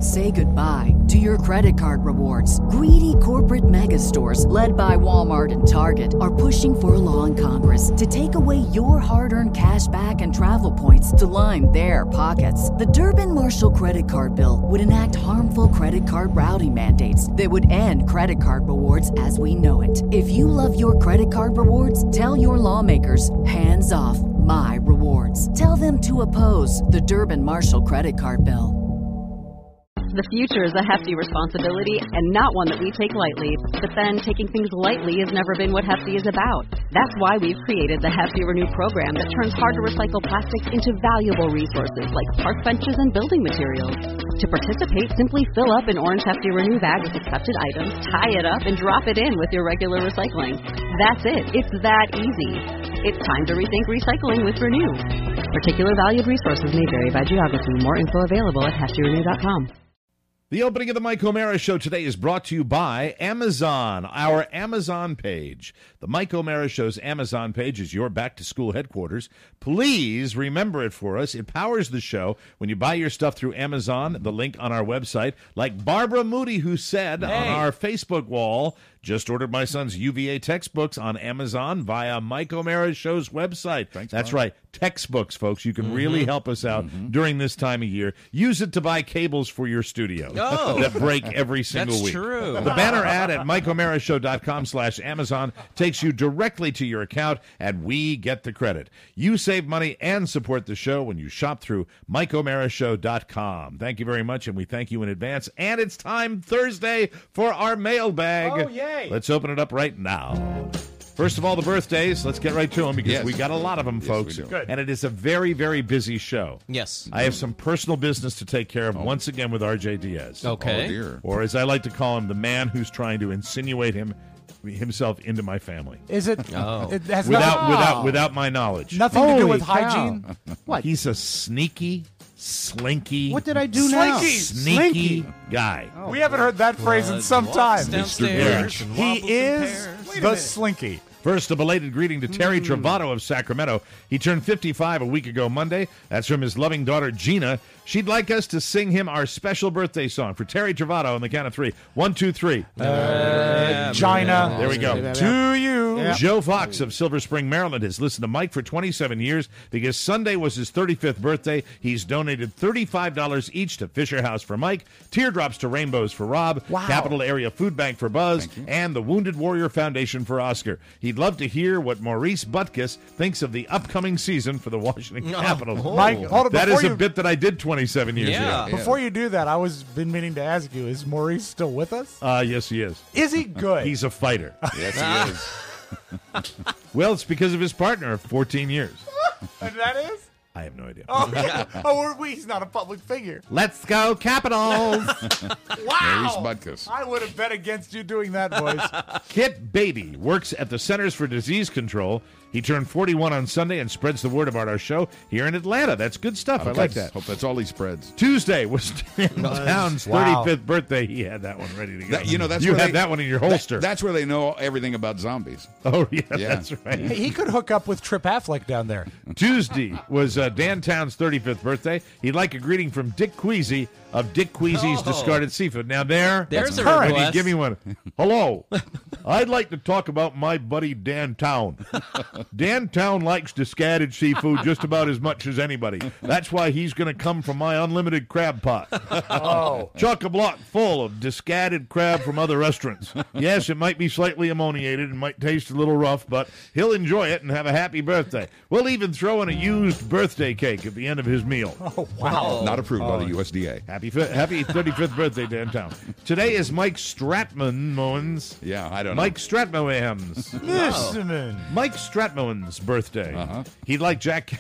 Say goodbye to your credit card rewards. Greedy corporate mega stores, led by Walmart and Target, are pushing for a law in Congress to take away your hard-earned cash back and travel points to line their pockets. The Durbin-Marshall credit card bill would enact harmful credit card routing mandates that would end credit card rewards as we know it. If you love your credit card rewards, tell your lawmakers, hands off my rewards. Tell them to oppose the Durbin-Marshall credit card bill. The future is a hefty responsibility and not one that we take lightly. But then, taking things lightly has never been what Hefty is about. That's why we've created the Hefty Renew program that turns hard-to-recycle plastics into valuable resources like park benches and building materials. To participate, simply fill up an orange Hefty Renew bag with accepted items, tie it up, and drop it in with your regular recycling. That's it. It's that easy. It's time to rethink recycling with Renew. Particular valued resources may vary by geography. More info available at heftyrenew.com. The opening of the Mike O'Mara Show today is brought to you by Amazon, our Amazon page. The Mike O'Mara Show's Amazon page is your back-to-school headquarters. Please remember it for us. It powers the show when you buy your stuff through Amazon, the link on our website, like Barbara Moody, who said on our Facebook wall, just ordered my son's UVA textbooks on Amazon via Mike O'Mara Show's website. Thanks, That's Bob. right. Textbooks, folks. You can really help us out during this time of year. Use it to buy cables for your studio that break every single That's week. true. The banner ad at MikeO'MaraShow.com/Amazon takes you directly to your account, and we get the credit. You save money and support the show when you shop through MikeO'MaraShow.com. Thank you very much, and we thank you in advance. And it's time Thursday for our mailbag. Oh, yay. Let's open it up right now. First of all, the birthdays. Let's get right to them because we got a lot of them, folks. we do. Good. And it is a very, very busy show. Yes. I have some personal business to take care of once again with R.J. Diaz. Okay. Oh, dear. Or as I like to call him, the man who's trying to insinuate himself into my family. Is it? Oh. It has Without my knowledge. nothing to do Holy with cow. hygiene. What? He's a sneaky, slinky, What did I do now? sneaky guy. We haven't heard that phrase in some time. Downstairs and He wobbles in is pairs. the slinky. First, a belated greeting to Terry Travato of Sacramento. He turned 55 a week ago Monday. That's from his loving daughter, Gina. She'd like us to sing him our special birthday song for Terry Travato on the count of three. 1, 2, 3. Gina. There we go. To you. Joe Fox of Silver Spring, Maryland, has listened to Mike for 27 years. Because Sunday was his 35th birthday, he's donated $35 each to Fisher House for Mike, Teardrops to Rainbows for Rob, Wow. Capital Area Food Bank for Buzz, and the Wounded Warrior Foundation for Oscar. He'd love to hear what Maurice Butkus thinks of the upcoming season for the Washington Capitals. Mike, hold it That before is a you, bit that I did 27 years Yeah. ago. before you do that. I was been meaning to ask you: is Maurice still with us? Yes, he is. Is he good? He's a fighter. Yes, he is. Well, it's because of his partner of 14 years. And that is. I have no idea. He's not a public figure. Let's go, Capitals! Wow. Maurice Butkus. I would have bet against you doing that voice. Kit Beatty works at the Centers for Disease Control. He turned 41 on Sunday and spreads the word about our show here in Atlanta. That's good stuff. I like that. Hope that's all he spreads. Tuesday was Dan Town's Wow. 35th birthday. He had that one ready to go. That's you where had that one in your holster. That's where they know everything about zombies. oh, yeah, Yeah. that's right. He could hook up with Trip Affleck down there. Tuesday was Dan Town's 35th birthday. He'd like a greeting from Dick Queasy of Dick Queasy's Discarded Seafood. Now There's a current. request. Give me one. Hello. I'd like to talk about my buddy Dan Town. Dan Town likes discarded seafood just about as much as anybody. That's why he's going to come from my unlimited crab pot. Chock-a-block full of discarded crab from other restaurants. Yes, it might be slightly ammoniated and might taste a little rough, but he'll enjoy it and have a happy birthday. We'll even throw in a used birthday cake at the end of his meal. Oh, wow. Not approved by the USDA. Happy 35th birthday, Dan Town. Today is Mike Stratman-Moen's. Yeah, I don't know. Mike Stratmoen's. Listen. Mike Stratmoen's birthday. Uh-huh. He'd like Jack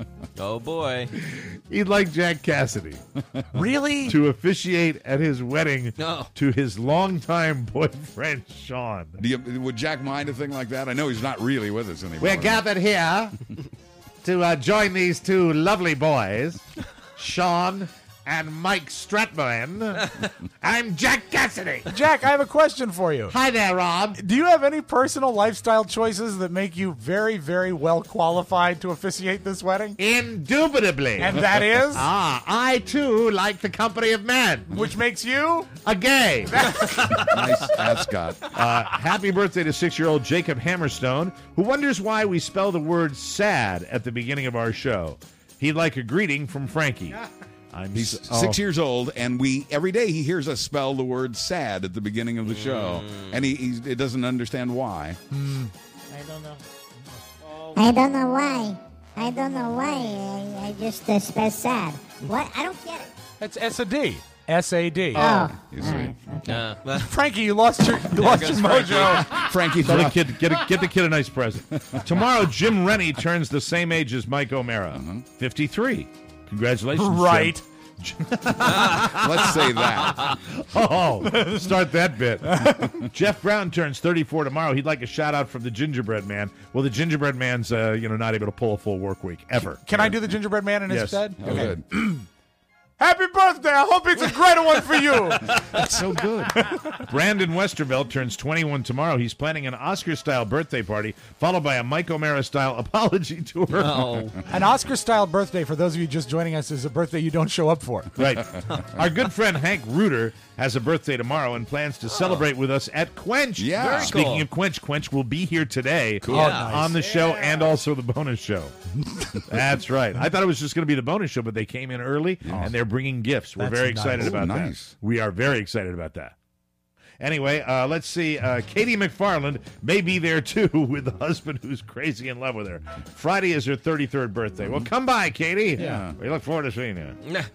Cassidy Really? to officiate at his wedding No. to his longtime boyfriend, Sean. Would Jack mind a thing like that? I know he's not really with us anymore. We're gathered here to join these two lovely boys, Sean and Mike Stratman. I'm Jack Cassidy. Jack, I have a question for you. Hi there, Rob. Do you have any personal lifestyle choices that make you very, very well qualified to officiate this wedding? Indubitably. And that is? I too like the company of men. Which makes you? A gay. Nice ascot. Happy birthday to 6-year-old Jacob Hammerstone, who wonders why we spell the word sad at the beginning of our show. He'd like a greeting from Frankie. He's 6 years old, and every day he hears us spell the word sad at the beginning of the show, and he doesn't understand why. I don't know. I don't know why. I just spell sad. What? I don't get it. It's S-A-D. S-A-D. Oh. You see. Frankie, you lost your mojo. Frankie, Get the kid a nice present. Tomorrow, Jim Rennie turns the same age as Mike O'Mara, 53. Congratulations, Right. Jim. let's say that. Oh, start that bit. Jeff Brown turns 34 tomorrow. He'd like a shout out from the Gingerbread Man. Well, the Gingerbread Man's not able to pull a full work week ever. Can I do the Gingerbread Man in his Yes. stead? Oh, good. Happy birthday. I hope it's a great one for you. That's so good. Brandon Westervelt turns 21 tomorrow. He's planning an Oscar-style birthday party, followed by a Mike O'Mara-style apology tour. An Oscar-style birthday, for those of you just joining us, is a birthday you don't show up for. Right. Our good friend Hank Reuter has a birthday tomorrow and plans to celebrate with us at Quench. Yeah. Very Speaking cool. of Quench will be here today Nice. on the show and also the bonus show. That's right. I thought it was just going to be the bonus show, but they came in early and they're bringing gifts. We're That's very nice. excited Oh, about nice. that. We are very excited about that. Anyway, let's see. Katie McFarland may be there, too, with the husband who's crazy in love with her. Friday is her 33rd birthday. Well, come by, Katie. Yeah. We look forward to seeing you.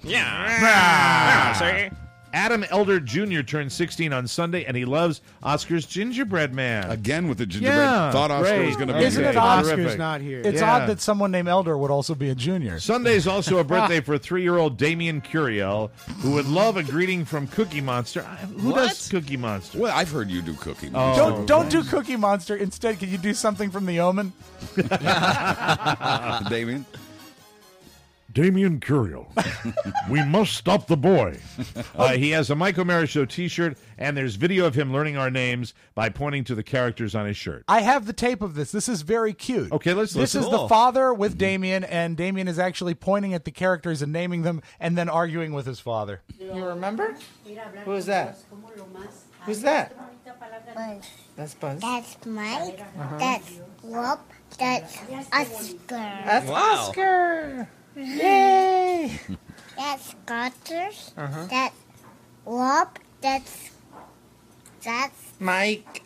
See? Adam Elder Jr. turned 16 on Sunday, and he loves Oscar's Gingerbread Man. Again with the gingerbread. Yeah, Thought Oscar great. was going to be Isn't there. it odd? Terrific. not here. It's Yeah. odd that someone named Elder would also be a junior. Sunday's also a birthday for 3-year-old Damien Curiel, who would love a greeting from Cookie Monster. Who does Cookie Monster? Well, I've heard you do Cookie. Don't do Cookie Monster. Instead, can you do something from The Omen? Damien? Damien Curiel. We must stop the boy. He has a Mike O'Mara Show t-shirt, and there's video of him learning our names by pointing to the characters on his shirt. I have the tape of this. This is very cute. Okay, let's This listen. is the father with Damien, and Damien is actually pointing at the characters and naming them and then arguing with his father. You remember? Who is that? Who's that? That's Buzz. That's Mike. That's Rob. That's Oscar. That's Wow. Oscar. Yay! That's Carter. That's Rob. That's Mike.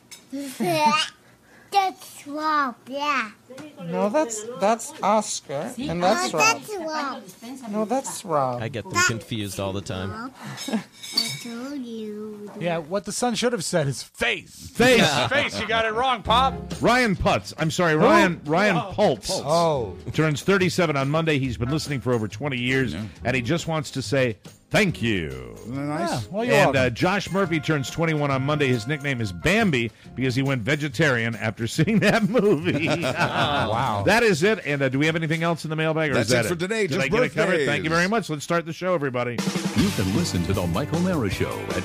that's Rob. Yeah. No, that's Oscar. And that's Oh, Rob. that's Rob. No, that's Rob. I get them confused all the time. Rob. I told you. Yeah, what the son should have said is face. Face. Face, you got it wrong, Pop. Ryan Pultz. I'm sorry, Ryan Pultz. Oh. Turns 37 on Monday. He's been listening for over 20 years, and he just wants to say thank you. Isn't that nice? Yeah, well, you're And welcome. Josh Murphy turns 21 on Monday. His nickname is Bambi because he went vegetarian after seeing that movie. Wow. That is it. And do we have anything else in the mailbag? Or That's is that it for today. Did Just I get it covered? birthdays. Thank you very much. Let's start the show, everybody. You can listen to The Mike O'Mara Show at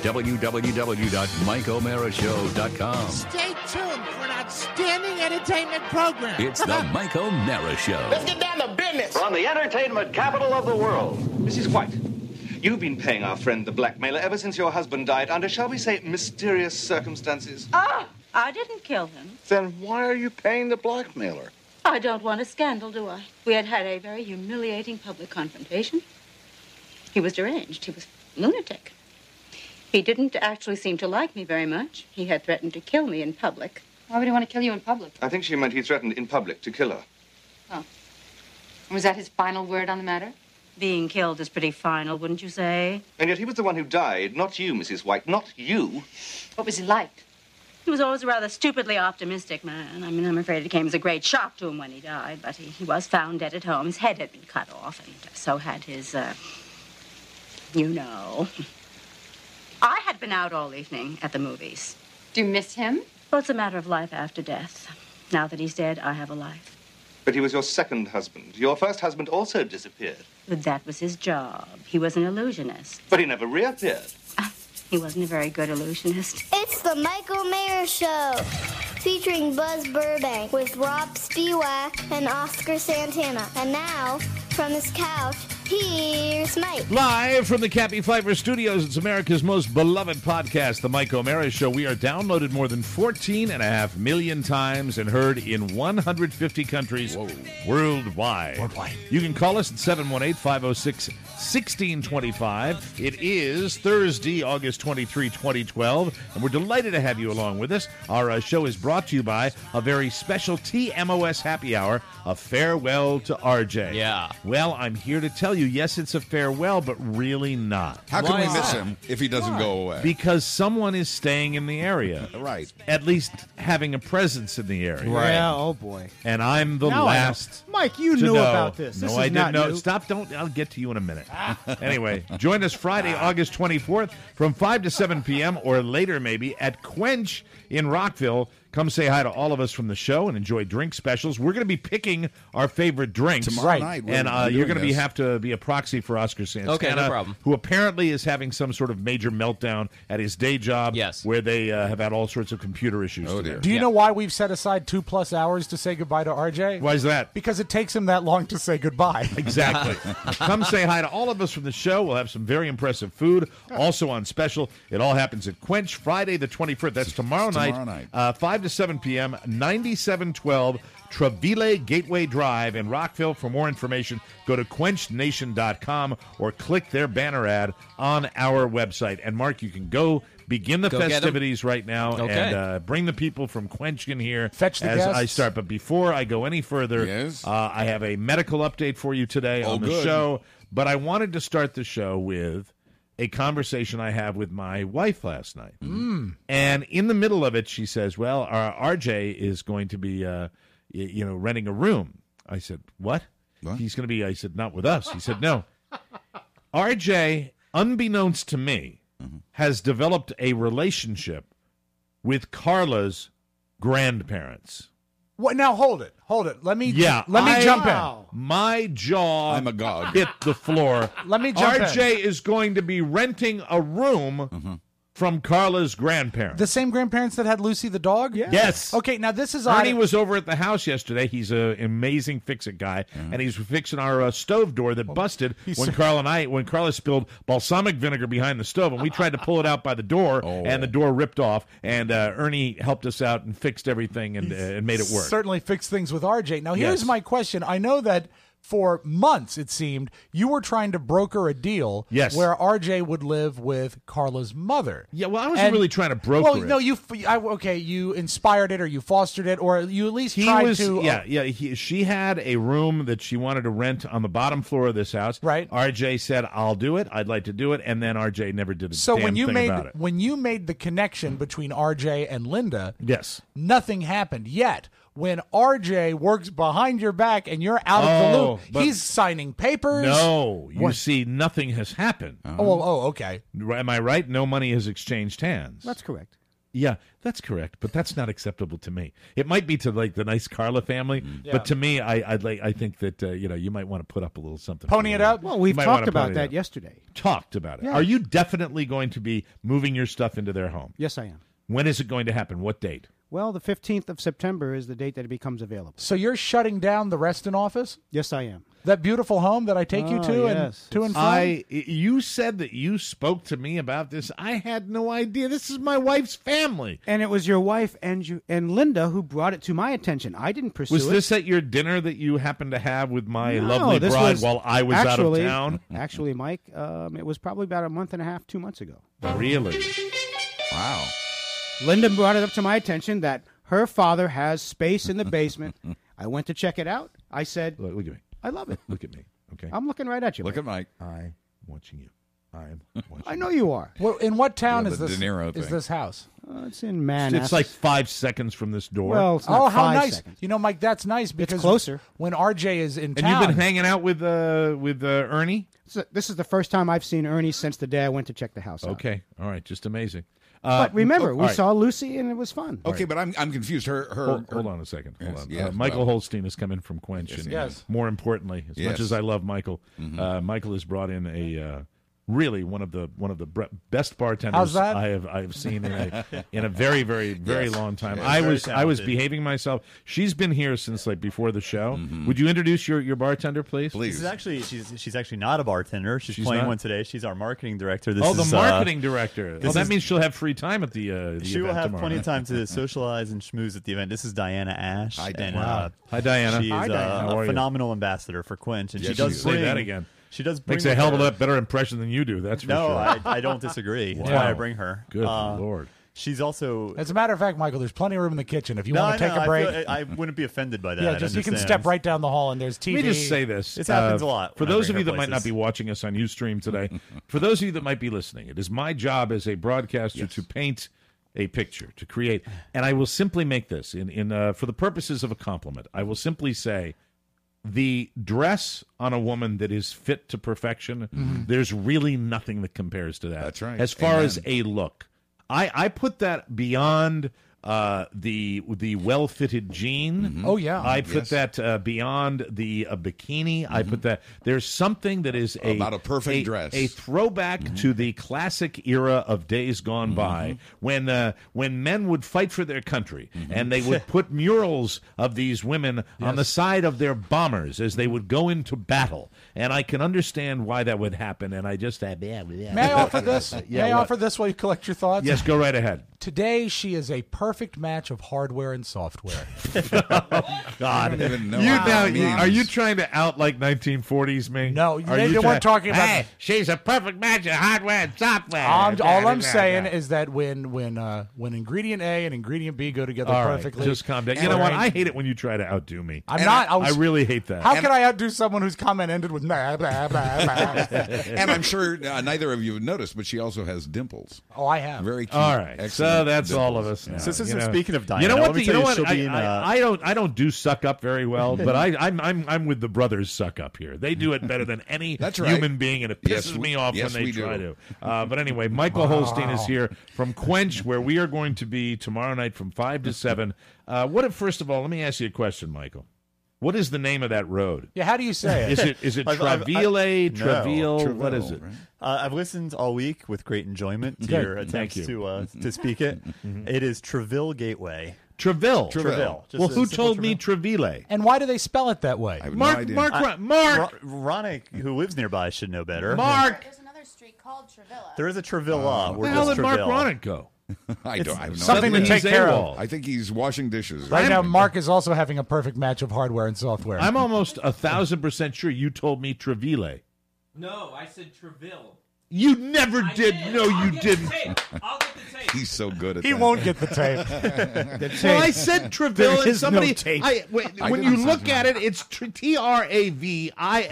www.mikeomarashow.com. Stay tuned for an outstanding entertainment program. It's The Mike O'Mara Show. Get down to business. From the entertainment capital of the world. Mrs. White, you've been paying our friend the blackmailer ever since your husband died under, shall we say, mysterious circumstances. Ah, I didn't kill him. Then why are you paying the blackmailer? I don't want a scandal, do I? We had had a very humiliating public confrontation. He was deranged. He was lunatic. He didn't actually seem to like me very much. He had threatened to kill me in public. Why would he want to kill you in public? I think she meant he threatened in public to kill her. Oh. Was that his final word on the matter? Being killed is pretty final, wouldn't you say? And yet he was the one who died, not you, Mrs. White, not you. What was he like? He was always a rather stupidly optimistic man. I mean, I'm afraid it came as a great shock to him when he died, but he was found dead at home. His head had been cut off, and so had his, you know. I had been out all evening at the movies. Do you miss him? Well, it's a matter of life after death. Now that he's dead, I have a life. But he was your second husband. Your first husband also disappeared. But that was his job. He was an illusionist. But he never reappeared. He wasn't a very good illusionist. It's the Michael Mayer Show, featuring Buzz Burbank with Rob Spiewak and Oscar Santana. And now, from his couch, here's Mike. Live from the Cappy Pfeiffer Studios, it's America's most beloved podcast, The Mike O'Mara Show. We are downloaded more than 14.5 million times and heard in 150 countries worldwide. You can call us at 718-506-1625. It is Thursday, August 23, 2012, and we're delighted to have you along with us. Our show is brought to you by a very special TMOS happy hour, a farewell to RJ. Yeah. Well, I'm here to tell you, yes, it's a farewell, but really not. How can we miss him if he doesn't go away? Because someone is staying in the area. Right. At least having a presence in the area. Right. Yeah, oh boy. And I'm the Now I know. last. Mike, you to knew know. about this. This No, is I didn't not know. new. Stop, don't. I'll get to you in a minute. Anyway, join us Friday, August 24th from 5 to 7 p.m. or later maybe at Quench in Rockville. Come say hi to all of us from the show and enjoy drink specials. We're going to be picking our favorite drinks. Tomorrow night. And you're going to have to be a proxy for Oscar Santana. Okay, no problem. Who apparently is having some sort of major meltdown at his day job. Yes. Where they have had all sorts of computer issues. Oh, today. dear. Do you know why we've set aside 2+ hours to say goodbye to RJ? Why is that? Because it takes him that long to say goodbye. Exactly. Come say hi to all of us from the show. We'll have some very impressive food. Also on special, it all happens at Quench Friday the 21st. That's tomorrow night. 5 to 7 p.m., 9712 Treville Gateway Drive in Rockville. For more information, go to quenchnation.com or click their banner ad on our website. And Mark, you can go begin the festivities right now and bring the people from Quench in here Fetch the as guests. I start. But before I go any further, Yes. I have a medical update for you today on the good. show. But I wanted to start the show with a conversation I had with my wife last night. And in the middle of it, she says, well, our RJ is going to be, renting a room. I said, what? He's going to be, I said, not with us. He said, no. RJ, unbeknownst to me, has developed a relationship with Carla's grandparents. What? Now hold it. Let me jump in. My jaw I'm agog. hit the floor. Let me jump RJ in. is going to be renting a room from Carla's grandparents. The same grandparents that had Lucy the dog? Yes. Okay, now this is Ernie odd. was over at the house yesterday. He's an amazing fix-it guy, and he's fixing our stove door that busted when Carla spilled balsamic vinegar behind the stove, and we tried to pull it out by the door, and the door ripped off, and Ernie helped us out and fixed everything and made it work. Certainly fixed things with RJ. Now, here's Yes. my question. I know that for months, it seemed, you were trying to broker a deal where RJ would live with Carla's mother. Yeah, well, I wasn't really trying to broker well, it. no, you inspired it or you fostered it or you at least tried to. She had a room that she wanted to rent on the bottom floor of this house. Right. RJ said, I'll do it. I'd like to do it. And then RJ never did a So damn when you thing about it. when you made the connection between RJ and Linda, Yes. nothing happened yet. When RJ works behind your back and you're out of the loop, but- he's signing papers. No, you What? see, nothing has happened. Okay. Am I right? No money has exchanged hands. That's correct. Yeah, that's correct, but that's not acceptable to me. It might be to like the nice Carla family, but to me, I think that you might want to put up a little something. Pony it up. Well, we've talked about that yesterday. Talked about it. Yeah. Are you definitely going to be moving your stuff into their home? Yes, I am. When is it going to happen? What date? Well, the 15th of September is the date that it becomes available. So you're shutting down the Reston office? Yes, I am. That beautiful home that I take you to and from? You said that you spoke to me about this. I had no idea. This is my wife's family. And it was your wife and Linda who brought it to my attention. I didn't pursue Was it. this at your dinner that you happened to have with my No, lovely this bride was while I was out of town? Actually, Mike, it was probably about a month and a half, 2 months ago. Really? Wow. Linda brought it up to my attention that her father has space in the basement. I went to check it out. I said, Look at me. I love it. Look at me. Okay. I'm looking right at you. Look at Mike. I'm watching you. I'm watching I know you are. Well, in what town Yeah, is the this? De Niro Is thing. this house? It's in Manassas. It's like 5 seconds from this door. Well, it's not how 5 nice! seconds. You know, Mike, that's nice because closer. when RJ is in and town. you've been hanging out with Ernie? This is the first time I've seen Ernie since the day I went to check the house out. Okay, all right, just amazing. But remember, we all right. saw Lucy and it was fun. Okay, but I'm confused. Hold on a second. Hold on. yes, Michael well. Holstein has come in from Quench. Yes, and yes. More importantly, as much as I love Michael, Michael has brought in a really one of the best bartenders How's that? I have seen in a very long time. Yes, I was behaving myself. She's been here since like before the show. Would you introduce your bartender, please? This is actually she's actually not a bartender. She's playing not? one today. She's our marketing director. The marketing director. That means she'll have free time at the she will event have tomorrow. plenty of time to socialize and schmooze at the event. This is Diana Ash. Hi, and, Wow. Hi, Diana. She is Hi, Diana. How are a you? phenomenal ambassador for Quench, and Yes, she does you say bring that again. She does bring Makes a with hell of a her- lot better impression than you do. That's for No, sure. I don't disagree. That's Wow. why I bring her. Good Lord. She's also. As a matter of fact, Michael, there's plenty of room in the kitchen if you No, want to no, take a break. I wouldn't be offended by that. Yeah, I just you can understand. step right down the hall and there's TV. Let me just say this. It happens a lot For when I those of bring you her that might not places. be watching us on Ustream today, for those of you that might be listening, it is my job as a broadcaster to paint a picture, to create. And I will simply make this, for the purposes of a compliment, I will simply say, the dress on a woman that is fit to perfection, there's really nothing that compares to that. That's right. As far Amen. as a look. I put that beyond the well-fitted jean. Oh, yeah. I put that beyond the bikini. I put that. There's something that is About a perfect dress. a throwback to the classic era of days gone by, when men would fight for their country and they would put murals of these women on the side of their bombers as they would go into battle. And I can understand why that would happen. And I just May I offer this? May I offer this while you collect your thoughts? Yes, go right ahead. Today, she is a perfect match of hardware and software. God, I don't even know you what that now, means. are you trying to out like 1940s me? No, Are they you weren't talking about. Hey, she's a perfect match of hardware and software. All I'm saying is that when ingredient A and ingredient B go together All right, perfectly, just calm down. You know what? I hate it when you try to outdo me. I'm not. I really hate that. How can I outdo someone whose comment ended with blah, blah, blah, blah? And I'm sure neither of you have noticed, but she also has dimples. Oh, I have. Very cute. All right, so excellent that's dimples. all of us now. So since you know. speaking of Diana, you know what? let me You know tell what? she'll be in, I don't do suck up very well, but I'm with the brothers suck up here. They do it better than any That's right. human being, and it pisses Yes, me off yes, when they we do. try to. But anyway, Michael Holstein is here from Quench, where we are going to be tomorrow night from 5 to 7. First of all, let me ask you a question, Michael. What is the name of that road? Yeah, how do you say it? Is it I've- Traville? no, Traville? What is it? Right? I've listened all week with great enjoyment to Good. your Thank attempts you. to speak it. It is Treville Gateway. Treville. Treville. Just Well, a who simple told me Treville. Treville? And why do they spell it that way? I have no idea. Mark. Ronick, who lives nearby, should know better. Mark. There's another street called Travilla. There is a Trevilla. Where the hell did Mark Ronick go? I have no something to idea. take care of. I think he's washing dishes. Right now, Mark is also having a perfect match of hardware and software. I'm almost 1,000% sure you told me Treville. No, I said Treville. You never did. No, you didn't. I'll get the tape. He's so good at He that. won't get the tape. Well, I said Treville, There and is no somebody. tape. When you look at it, it's Traville.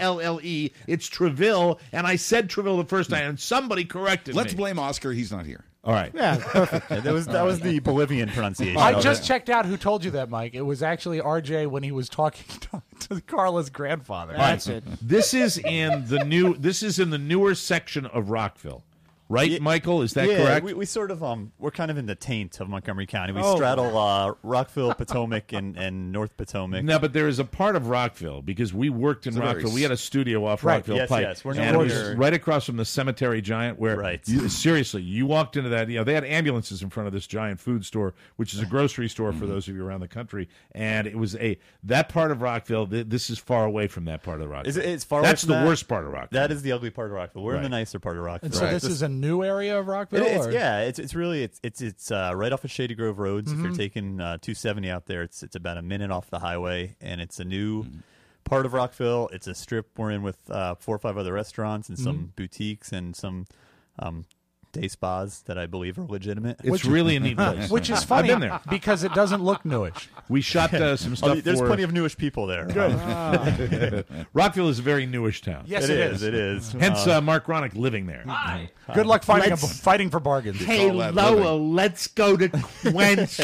It's Treville, and I said Treville the first time, and somebody corrected Let's me. blame Oscar. He's not here. All right. Yeah, perfect. That was the Bolivian pronunciation. I of just it. checked out who told you that, Mike. It was actually RJ when he was talking to Carla's grandfather. That's it. This is in the newer section of Rockville, right, Yeah, Michael? Is that yeah, correct? We sort of we're kind of in the taint of Montgomery County. We Oh. straddle Rockville, Potomac, and North Potomac. No, but there is a part of Rockville because we worked in It's a very Rockville. We had a studio off Right. Rockville Yes, Pike, yes. We're no and it was longer- right across from the Cemetery Giant. Where, Right. seriously, you walked into that. They had ambulances in front of this giant food store, which is a grocery store for those of you around the country. And it was that part of Rockville. This is far away from that part of Rockville. It's far. That's away from the that. worst part of Rockville. That is the ugly part of Rockville. We're in the Right. nicer part of Rockville. And so this is a new area of Rockville? or? It's really right off of Shady Grove Roads. If you're taking 270 out there, it's about a minute off the highway, and it's a new part of Rockville. It's a strip we're in with 4 or 5 other restaurants and some boutiques and some day spas that I believe are legitimate. It's really a neat place. Which is funny I've been there. because it doesn't look newish. We shot some stuff. There's for... plenty of newish people there. Good. Rockville is a very newish town. Yes, it is. It is. Hence, Mark Ronick living there. Hi. Good luck fighting for bargains. Hey, Lowell, let's go to Quench.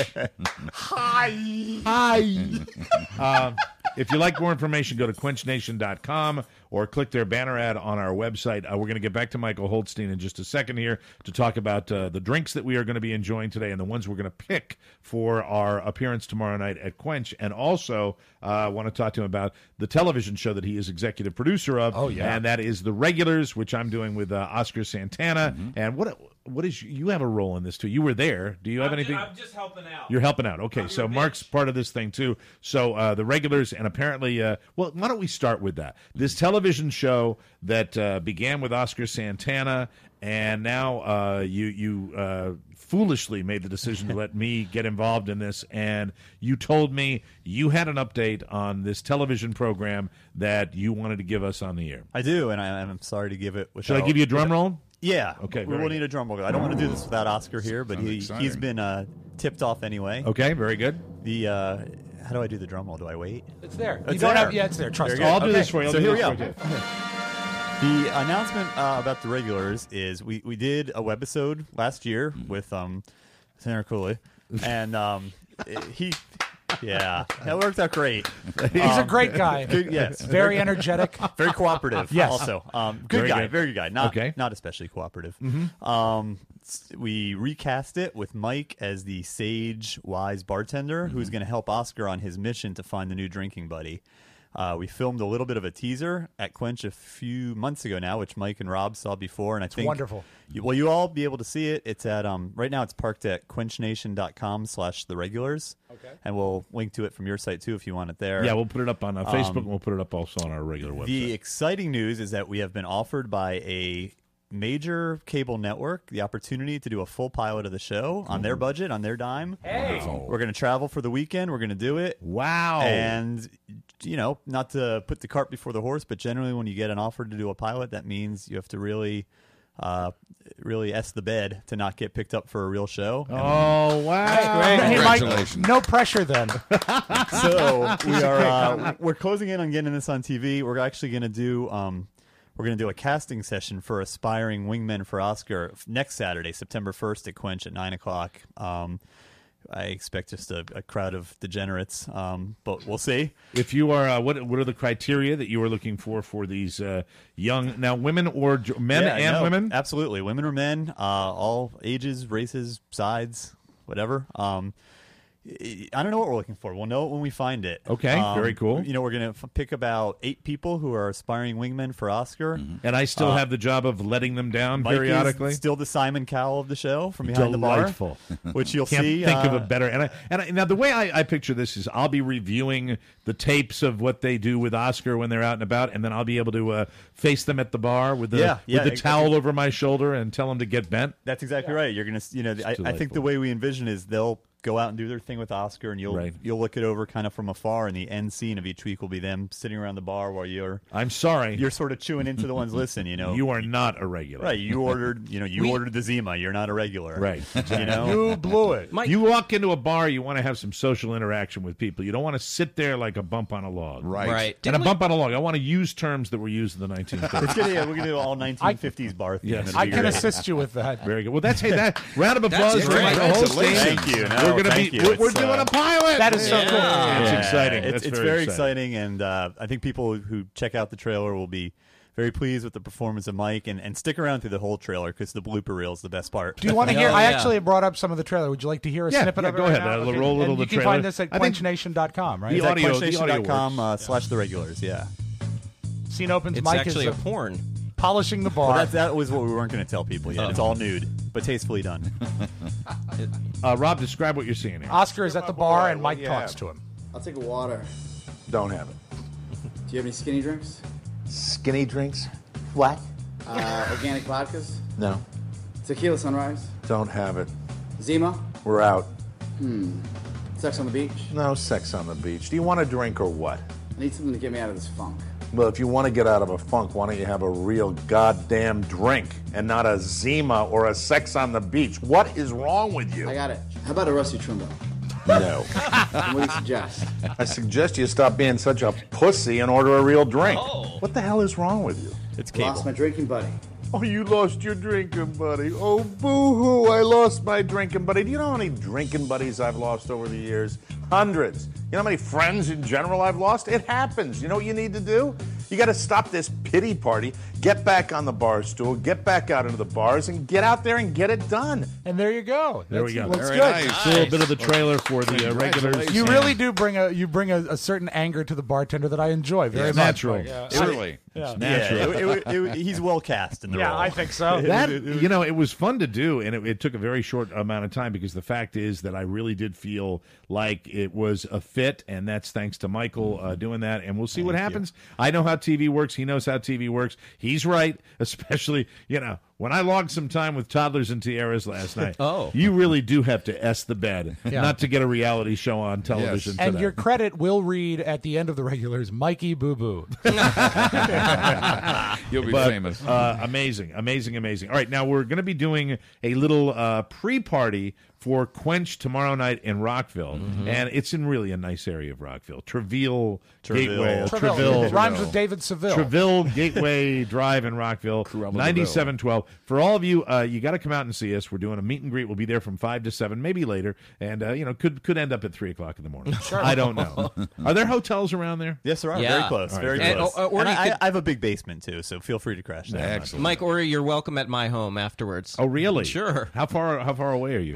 Hi. If you'd like more information, go to quenchnation.com or click their banner ad on our website. We're going to get back to Michael Holstein in just a second here to talk about the drinks that we are going to be enjoying today and the ones we're going to pick for our appearance tomorrow night at Quench. And also, I want to talk to him about the television show that he is executive producer of. Oh, yeah. And that is The Regulars, which I'm doing with Oscar Santana. Mm-hmm. And what is you have a role in this too? You were there. Do you have anything? I'm just helping out. You're helping out. Okay, so Mark's part of this thing too. So The Regulars, and apparently, well, why don't we start with that? This television show that began with Oscar Santana, and now you foolishly made the decision to let me get involved in this, and you told me you had an update on this television program that you wanted to give us on the air. I do, and I'm sorry to give it. Should I give you a drum roll? Yeah. Okay. We'll need a drum roll. I don't want to do this without Oscar here, but he's been tipped off anyway. Okay. Very good. The how do I do the drum roll? Do I wait? It's there. It's there. Yeah, it's there. Trust me. I'll do this for you. So here we go. The announcement about the Regulars is we did a webisode last year with Senator Cooley, and that worked out great. He's a great guy. Good, yes, very energetic, very cooperative. Yes, also good guy, very good guy. Not especially cooperative. Mm-hmm. We recast it with Mike as the sage, wise bartender who's going to help Oscar on his mission to find the new drinking buddy. We filmed a little bit of a teaser at Quench a few months ago now, which Mike and Rob saw before, and I think wonderful. You all be able to see it. It's at right now. It's parked at quenchnation.com/theregulars. Okay. And we'll link to it from your site too if you want it there. Yeah, we'll put it up on Facebook, and we'll put it up also on our regular website. The exciting news is that we have been offered by a major cable network the opportunity to do a full pilot of the show on their budget, on their dime. Hey. We're going to travel for the weekend. We're going to do it. Wow. And, not to put the cart before the horse, but generally when you get an offer to do a pilot, that means you have to really S the bed to not get picked up for a real show. Oh, wow. Hey, Congratulations. Mike, no pressure then. So we're closing in on getting this on TV. We're actually going to do we're going to do a casting session for aspiring wingmen for Oscar next Saturday, September 1st at Quench at 9 o'clock. I expect just a crowd of degenerates, but we'll see. If you are, what are the criteria that you are looking for these young, now women or men women? Absolutely. Women or men, all ages, races, sides, whatever. I don't know what we're looking for. We'll know it when we find it. Okay, very cool. We're going to pick about 8 people who are aspiring wingmen for Oscar. Mm-hmm. And I still have the job of letting them down Mike periodically. Is still the Simon Cowell of the show from behind Delightful. the bar, which you'll Can't see. think of a better. And now the way I picture this is I'll be reviewing the tapes of what they do with Oscar when they're out and about, and then I'll be able to face them at the bar with the towel over my shoulder and tell them to get bent. That's exactly right. You're going to, I think the way we envision is they'll go out and do their thing with Oscar, and you'll look it over kind of from afar, and the end scene of each week will be them sitting around the bar while you're sort of chewing into the ones listening. You are not a regular, right? You ordered ordered the Zima. You're not a regular, right? You blew it. You walk into a bar, you want to have some social interaction with people. You don't want to sit there like a bump on a log, right? And a bump on a log. I want to use terms that were used in the 1950s. We're gonna do all 1950s bar theme. Yes. I can assist you with that. Very good. Well, that's that round of applause for Michael Holstein. Thank you. We're doing a pilot. That is so cool. It's exciting. It's very exciting, and I think people who check out the trailer will be very pleased with the performance of Mike, and stick around through the whole trailer because the blooper reel is the best part. Do you want to hear? I actually brought up some of the trailer. Would you like to hear a snippet of it? Go ahead. Roll a little you can find this at quenchnation.com, right? The audio, quenchnation.com/theregulars. Yeah. Scene opens. It's Mike actually is a porn. Polishing the bar. Well, that was what we weren't going to tell people yet. It's all nude, but tastefully done. Rob, describe what you're seeing here. Oscar is at the bar, and Mike talks to him. I'll take a water. Don't have it. Do you have any skinny drinks? Skinny drinks? What? Organic vodkas? No. Tequila Sunrise? Don't have it. Zima? We're out. Sex on the beach? No sex on the beach. Do you want a drink or what? I need something to get me out of this funk. Well, if you want to get out of a funk, why don't you have a real goddamn drink and not a Zima or a Sex on the Beach? What is wrong with you? I got it. How about a Rusty Trimble? No. What do you suggest? I suggest you stop being such a pussy and order a real drink. What the hell is wrong with you? It's Lost my drinking buddy. Oh, you lost your drinking buddy. Oh, boo-hoo, I lost my drinking buddy. Do you know how many drinking buddies I've lost over the years? Hundreds. You know how many friends in general I've lost? It happens. You know what you need to do? You got to stop this pity party, get back on the bar stool, get back out into the bars, and get out there and get it done. And there you go. There we go. Looks Very good. nice. A little bit of the trailer for the regulars. You really do bring a certain anger to the bartender that I enjoy very much. Natural. Truly. Yeah. It's natural. He's well cast in the role. Yeah, I think so. That, you know, it was fun to do, and it took a very short amount of time because the fact is that I really did feel like it was a fit, and that's thanks to Michael doing that, and we'll see what happens. I know how TV works. He knows how TV works. He's right, especially, you know, when I logged some time with Toddlers and Tiaras last night. You really do have to S the bed, not to get a reality show on television today. And your credit will read at the end of the regulars, Mikey Boo Boo. You'll be famous. Amazing. All right, now we're going to be doing a little pre-party for Quench tomorrow night in Rockville, and it's in really a nice area of Rockville. Treville. Gateway. Treville. It rhymes with David Seville. Treville Gateway Drive in Rockville, 9712. For all of you, you got to come out and see us. We're doing a meet and greet. We'll be there from 5 to 7, maybe later, and you know, could end up at 3 o'clock in the morning. I don't know. Are there hotels around there? Yes, there are. Yeah. Very close. All Very right. close. Or And you could- I have a big basement too, so feel free to crash there. Excellent. Mike, or you're welcome at my home afterwards. Oh, really? Sure. How far away are you?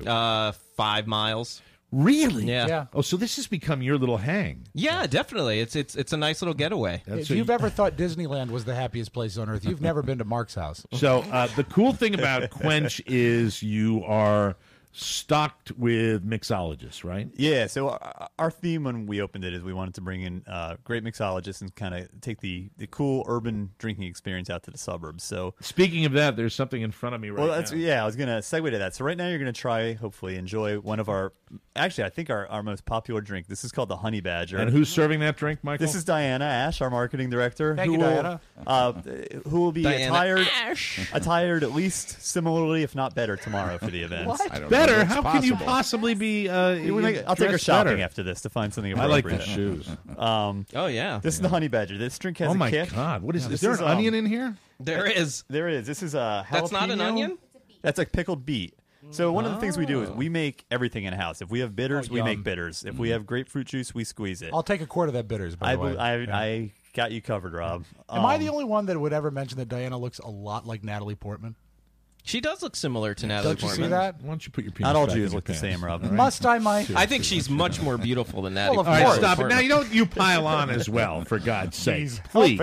5 miles. Really? Yeah. Oh, so this has become your little hang. Yeah, definitely. It's a nice little getaway. If you've ever thought Disneyland was the happiest place on earth, you've never been to Mark's house. So the cool thing about Quench is you are stocked with mixologists, right? Yeah, so our theme when we opened it is we wanted to bring in great mixologists and kind of take the cool urban drinking experience out to the suburbs. So speaking of that, there's something in front of me right now. Yeah, I was going to segue to that. So right now you're going to try, hopefully, enjoy one of our, actually I think our most popular drink. This is called the Honey Badger. And who's serving that drink, Michael? This is Diana Ash, our marketing director. Thank you, Diana. Who will be Diana attired at least similarly, if not better, tomorrow for the event. What? I don't know Better? if that's How can you possible. possibly be? I'll take her dressed shopping better? after this to find something I like appropriate. the shoes. Oh, yeah. This is the Honey Badger. This drink has Oh a my kick. God! What is Yeah, this? Is there this an is, onion in here? There is. There is. This is a jalapeno. That's not an onion? That's a pickled beet. So one of the things we do is we make everything in-house. If we have bitters, we make bitters. If we have grapefruit juice, we squeeze it. I'll take a quart of that bitters, by the way. I got you covered, Rob. Am I the only one that would ever mention that Diana looks a lot like Natalie Portman? She does look similar to Natalie Don't you Portman. see that? Why don't you put your penis Not all back in Jews your look the pants? same, Rob. All right? Must I, Mike? I think she's much more beautiful than Natalie Well, of All right, course. stop it. Now you don't you pile on as well, for God's sake. Please.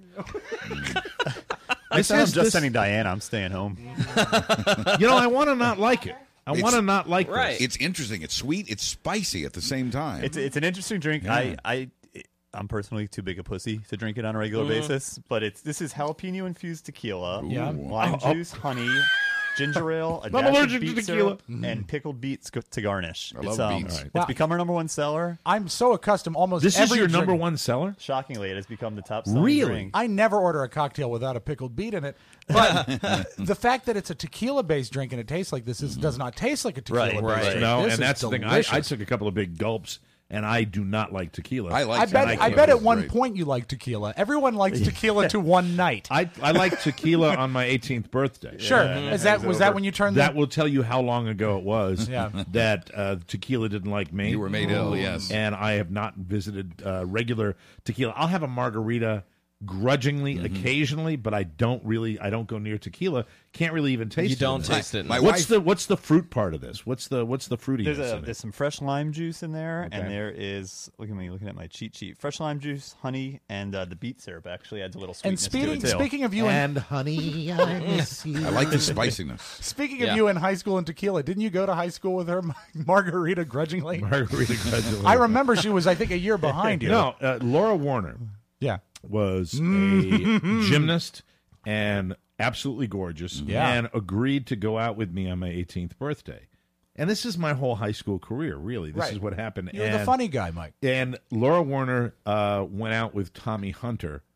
I said I'm just sending Diana. I'm staying home. You know, I want to not like it. I want to not like this. It's interesting. It's sweet. It's spicy at the same time. It's an interesting drink. Yeah. I'm personally too big a pussy to drink it on a regular basis, but this is jalapeno infused tequila, lime juice, honey, ginger ale, a dash allergic of to beet tequila. syrup, and pickled beets to garnish. I love beets. It's become our number one seller. I'm so accustomed almost This is every your drink- number one seller? Shockingly, it has become the top selling Really? drink. I never order a cocktail without a pickled beet in it. But the fact that it's a tequila-based drink and it tastes like this does not taste like a tequila-based drink. No, This and is that's the thing. delicious. I took a couple of big gulps, and I do not like tequila. I bet at one point you like tequila. Everyone likes tequila to one night. I like tequila on my 18th birthday. Sure. Was that when you turned That will tell you how long ago it was Yeah. that tequila didn't like me. You were made ill, yes. And I have not visited regular tequila. I'll have a margarita grudgingly occasionally, but I don't go near tequila. Can't really even taste it. You don't taste it. What's the fruit part of this? What's the fruitiness in it? There's some fresh lime juice in there, Okay. and there is look at me looking at my cheat sheet. Fresh lime juice, honey, and the beet syrup actually adds a little And sweetness to it too. speaking of you and honey, I miss you. I like the spiciness. Speaking of you in high school and tequila, didn't you go to high school with her, Margarita, grudgingly? Margarita grudgingly. I remember she was, I think, a year behind you. No, Laura Warner. Yeah. Was a gymnast and absolutely gorgeous, and agreed to go out with me on my 18th birthday. And this is my whole high school career, really. This is what happened. You're the funny guy, Mike. And Laura Warner went out with Tommy Hunter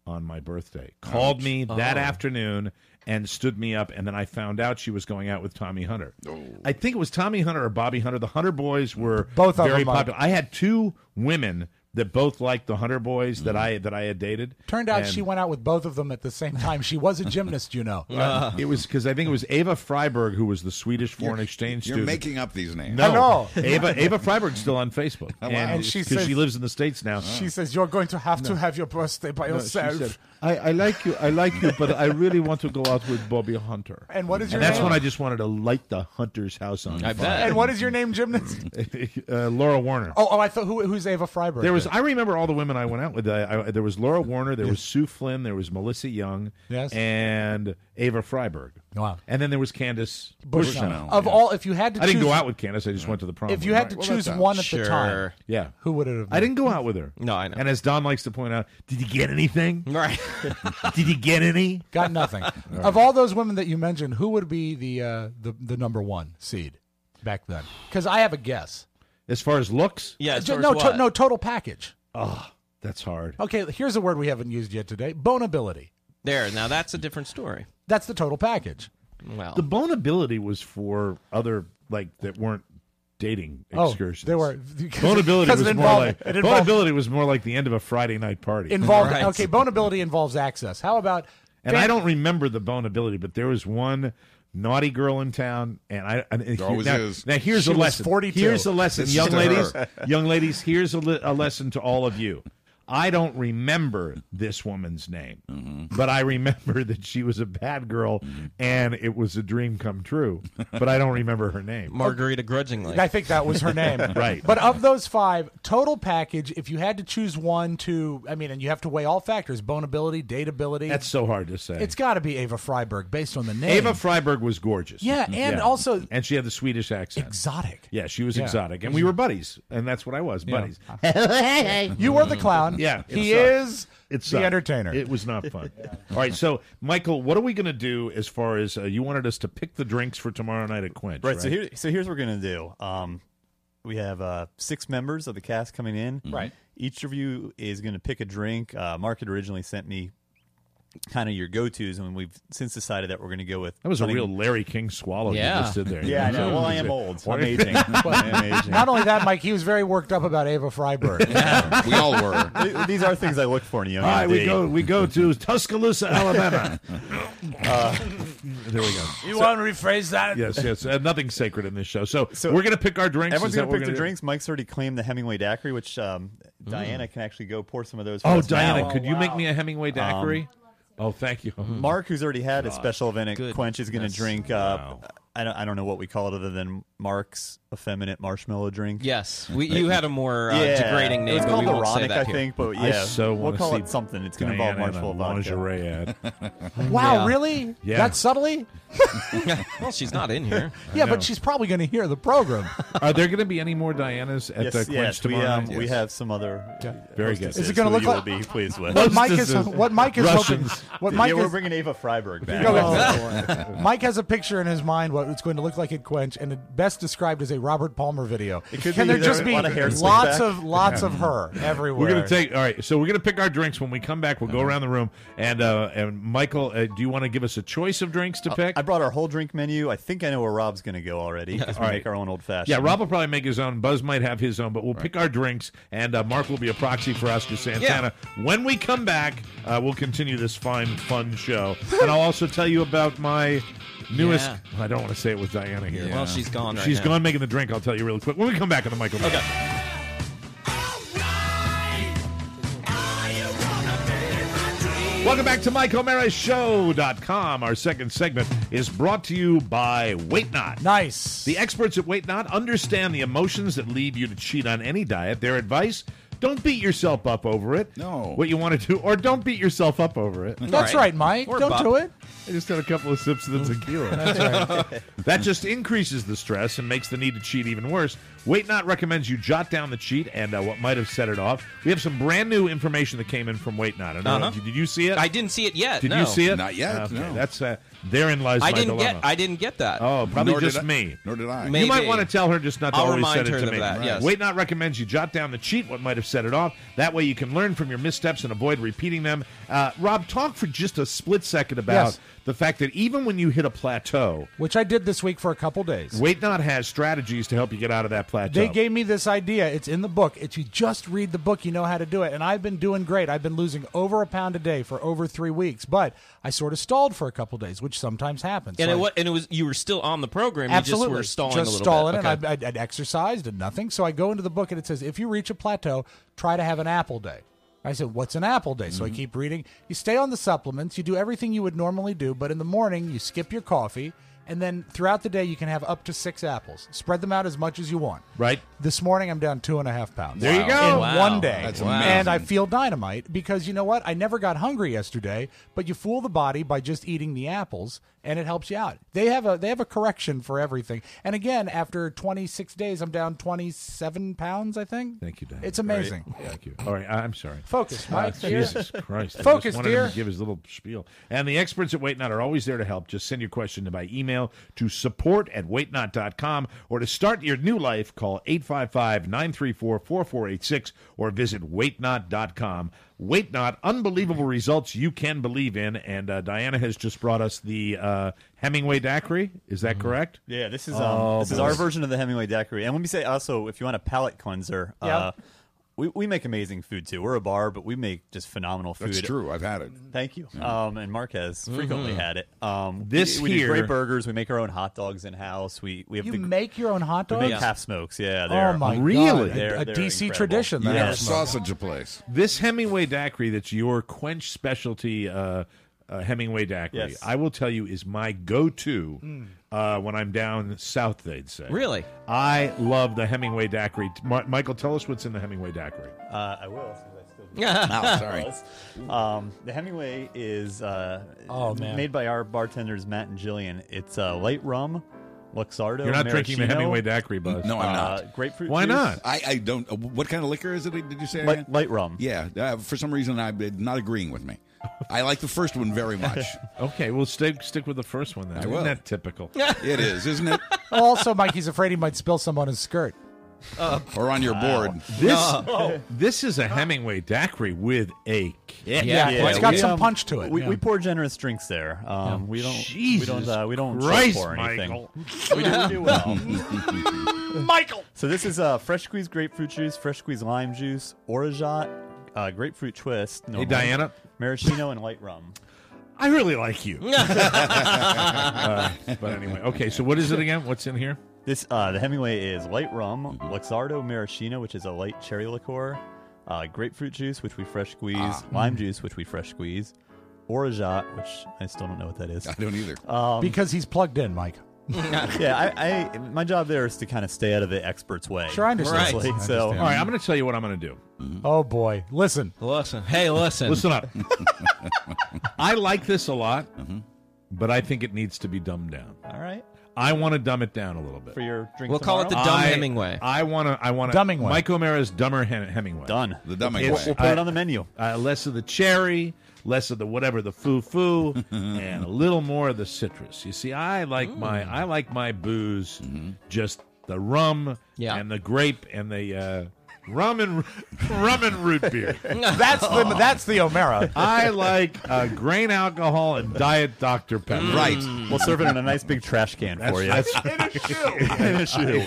on my birthday. Called me that afternoon and stood me up, and then I found out she was going out with Tommy Hunter. I think it was Tommy Hunter or Bobby Hunter. The Hunter boys were Both of very them are. popular. I had two women that both liked the Hunter boys that I had dated. Turned out And- she went out with both of them at the same time. She was a gymnast, you know. It was because I think it was Eva Freiberg, who was the Swedish foreign exchange You're student. making up these names. No, Eva Freiberg's still on Facebook, And she because says- she lives in the States now. She says, you're going to have your birthday by No, she yourself. said, I like you, but I really want to go out with Bobby Hunter. And what is your And that's name? when I just wanted to light the Hunter's house on fire. And what is your name, gymnast? Laura Warner. Oh, I thought, who's Eva Freiberg? There was. I remember all the women I went out with. There was Laura Warner. There was Sue Flynn. There was Melissa Young. Yes. And Ava Freiberg. Wow. And then there was Candace Bushnell. Of all, if you had to I didn't choose- go out with Candace. I just went to the prom. If you had to choose one at the time, yeah, who would it have been? I didn't go out with her. No, I know. And as Don likes to point out, did you get anything? Right. Did you get any? Got nothing. Of all those women that you mentioned, who would be the number one seed back then? Because I have a guess. As far as looks? Yeah, as far no, as what? no, total package. Oh, that's hard. Okay, here's a word we haven't used yet today: bonability. There, now that's a different story. That's the total package. Well, The bonability was for other that weren't dating excursions. They were Bonability because was it more involved- like it involved- bonability was more like the end of a Friday night party. Involved. Okay, bonability involves access. How about? And I don't remember the bonability, but there was one naughty girl in town, and There always now, is. Now here's She a was lesson. 42. Here's a lesson, This is young to ladies. her. Young ladies, here's a lesson to all of you. I don't remember this woman's name, but I remember that she was a bad girl, and it was a dream come true. But I don't remember her name. Margarita grudgingly. I think that was her name. Right. But of those five, total package, if you had to choose one, two, and you have to weigh all factors: bonability, dateability. That's so hard to say. It's got to be Ava Freiberg based on the name. Ava Freiberg was gorgeous. Yeah, and also and she had the Swedish accent. Exotic. Yeah, she was Yeah. exotic, and we were buddies, and that's what I was, buddies. You were the clown. Yeah, he it sucked. is It the sucked. entertainer. It was not fun. All right, so Michael, what are we going to do as far as you wanted us to pick the drinks for tomorrow night at Quench? Right. So here's what we're gonna do. We have 6 members of the cast coming in. Right. Each of you is going to pick a drink. Mark had originally sent me kind of your go-tos, and we've since decided that we're going to go with That was something- a real Larry King swallow you just did there. Yeah, I know. Well, I am old. I'm aging. I am aging. Not only that, Mike, he was very worked up about Ava Freiberg. We all were. These are things I look for in a young All right, MD. we go to Tuscaloosa, Alabama. There we go. You want to rephrase that? Yes. Nothing sacred in this show. So we're going to pick our drinks. Everyone's Is that going what to we're pick the gonna do? drinks. Mike's already claimed the Hemingway daiquiri, which Diana can actually go pour some of those for Oh, us Diana, now. could you make me a Hemingway daiquiri? Oh, thank you. Mark, who's already had a special event at Goodness. Quench, is going to drink. I don't know what we call it other than Mark's effeminate marshmallow drink. Yes, you had a more degrading name. It's but called we won't say Ironic, that I here. think. But I yeah, so we'll wanna call see it something. It's going to involve Diana marshmallow in a vodka. lingerie ad. Wow, Yeah. really? Yeah. That subtly? Well, she's not in here. Yeah, know. but she's probably going to hear the program. Are there going to be any more Dianas at the Quench tomorrow night? we have some other. Very good. hostesses Is it gonna who look you like- will be pleased with? What Mike is hoping. Russians. What Mike we're is. bringing Ava Freiberg back. Mike has a picture in his mind what it's going to look like at Quench, and it best described as a Robert Palmer video. It could Can be there just either be a lot of hair slicked lots of her everywhere? We're going to take. All right, so we're going to pick our drinks. When we come back, we'll go around the room. And Michael, do you want to give us a choice of drinks to pick? I brought our whole drink menu. I think I know where Rob's going to go already because we All right. make our own old fashioned. Yeah, Rob will probably make his own. Buzz might have his own, but we'll pick our drinks, and Mark will be a proxy for Oscar Santana. When we come back, we'll continue this fine, fun show. And I'll also tell you about my newest... Yeah. I don't want to say it with Diana here. Well, she's gone right She's now. gone making the drink. I'll tell you really quick. When we come back on the Michael Mann Show. Welcome back to MikeO'MaraShow.com. Our second segment is brought to you by Wait Not. Nice. The experts at Wait Not understand the emotions that lead you to cheat on any diet. Their advice: don't beat yourself up over it. No. What you want to do, or don't beat yourself up over it. That's right, Mike. Or Don't Bob. do it. I just had a couple of sips of the tequila. That's right. That just increases the stress and makes the need to cheat even worse. Wait Not recommends you jot down the cheat and what might have set it off. We have some brand new information that came in from Wait Not. I don't know, did you see it? I didn't see it yet. Did no. you see it? Not yet, Okay, no. that's therein lies my dilemma. I didn't get that. Oh, probably Nor did just I- me. Nor did I. Maybe. You might want to tell her just not to I'll always remind send it her to of me. that, yes. Wait Not recommends you jot down the cheat, what might have set it off. That way you can learn from your missteps and avoid repeating them. Rob, talk for just a split second about the fact that even when you hit a plateau, which I did this week for a couple days, Weight Not has strategies to help you get out of that plateau. They gave me this idea. It's in the book. It's you just read the book, you know how to do it. And I've been doing great. I've been losing over a pound a day for over 3 weeks, but I sort of stalled for a couple days, which sometimes happens. And it was you were still on the program. Absolutely. You just were stalling just a little stalling, bit. and I'd exercised and nothing. So I go into the book, and it says, if you reach a plateau, try to have an apple day. I said, what's an apple day? So I keep reading. You stay on the supplements. You do everything you would normally do, but in the morning, you skip your coffee. And then throughout the day, you can have up to 6 apples. Spread them out as much as you want. Right. This morning, I'm down 2.5 pounds. There you go. In one day. That's amazing. And I feel dynamite because you know what? I never got hungry yesterday, but you fool the body by just eating the apples, and it helps you out. They have a correction for everything. And again, after 26 days, I'm down 27 pounds, I think. Thank you, Dan. It's amazing. Thank you. All right, I'm sorry. Focus, Mike. Jesus Christ. I Focus, just wanted dear. him to give his little spiel. And the experts at Weight Not are always there to help. Just send your question by email to support@weightnot.com, or to start your new life, call 855-934-4486 or visit weightnot.com. Weight Not, unbelievable results you can believe in. And Diana has just brought us the Hemingway daiquiri. Is that correct? Yeah, this is our version of the Hemingway daiquiri. And let me say also, if you want a palate cleanser, we make amazing food too. We're a bar, but we make just phenomenal food. That's true. I've had it. Thank you. And Mark has frequently had it. We here- do great burgers. We make our own hot dogs in house. We have You make your own hot dogs? We make half smokes. Yeah. Oh my Really? God! They're A DC incredible. tradition. You that got a is. sausage place. This Hemingway daiquiri that's your quench specialty Hemingway daiquiri, Yes. I will tell you, is my go-to when I'm down south, they'd say. Really? I love the Hemingway daiquiri. Michael, tell us what's in the Hemingway daiquiri. I will. Sorry. The Hemingway is man. made by our bartenders Matt and Jillian. It's light rum, Luxardo. You're not drinking the maraschino, Hemingway daiquiri, Buzz. No, I'm not. Grapefruit. Why juice. not? I don't. What kind of liquor is it? Did you say? Light, again? light rum. Yeah. For some reason, I'm not agreeing with me. I like the first one very much. Okay, well, stick with the first one then. I will. Isn't that typical? It is, isn't it? Also, Mike, he's afraid he might spill some on his skirt. Or on your board. This is a Hemingway daiquiri with a kick. It's got some punch to it. We pour generous drinks there. We don't Christ, pour anything. Michael. We do well. Michael. So this is fresh squeezed grapefruit juice, fresh squeezed lime juice, orgeat, grapefruit twist. Hey, Diana. Maraschino and light rum. I really like you. But anyway, okay, so what is it again? What's in here? This the Hemingway is light rum, Luxardo maraschino, which is a light cherry liqueur, grapefruit juice, which we fresh squeeze, lime juice, which we fresh squeeze, orgeat, which I still don't know what that is. I don't either. Because he's plugged in, Mike. I my job there is to kind of stay out of the expert's way. Sure, I understand. Honestly. So, All right, I'm going to tell you what I'm going to do. Oh boy, listen. Hey, listen. Listen up. I like this a lot, but I think it needs to be dumbed down. all right, I want to dumb it down a little bit. for your drink. We'll call it the tomorrow? Dumb Hemingway. I want to. Dummingway. Mike O'Mara's Dumber Hemingway. Done. The Dumming It's- We'll put it on the menu. Less of the cherry, less of the whatever the foo and a little more of the citrus. You see, I like my booze just the rum and the grape and the rum and root beer. That's the O'Mara. I like grain alcohol and Diet Dr. Pepper. Right. We'll serve it in a nice big trash can for you. In a shoe.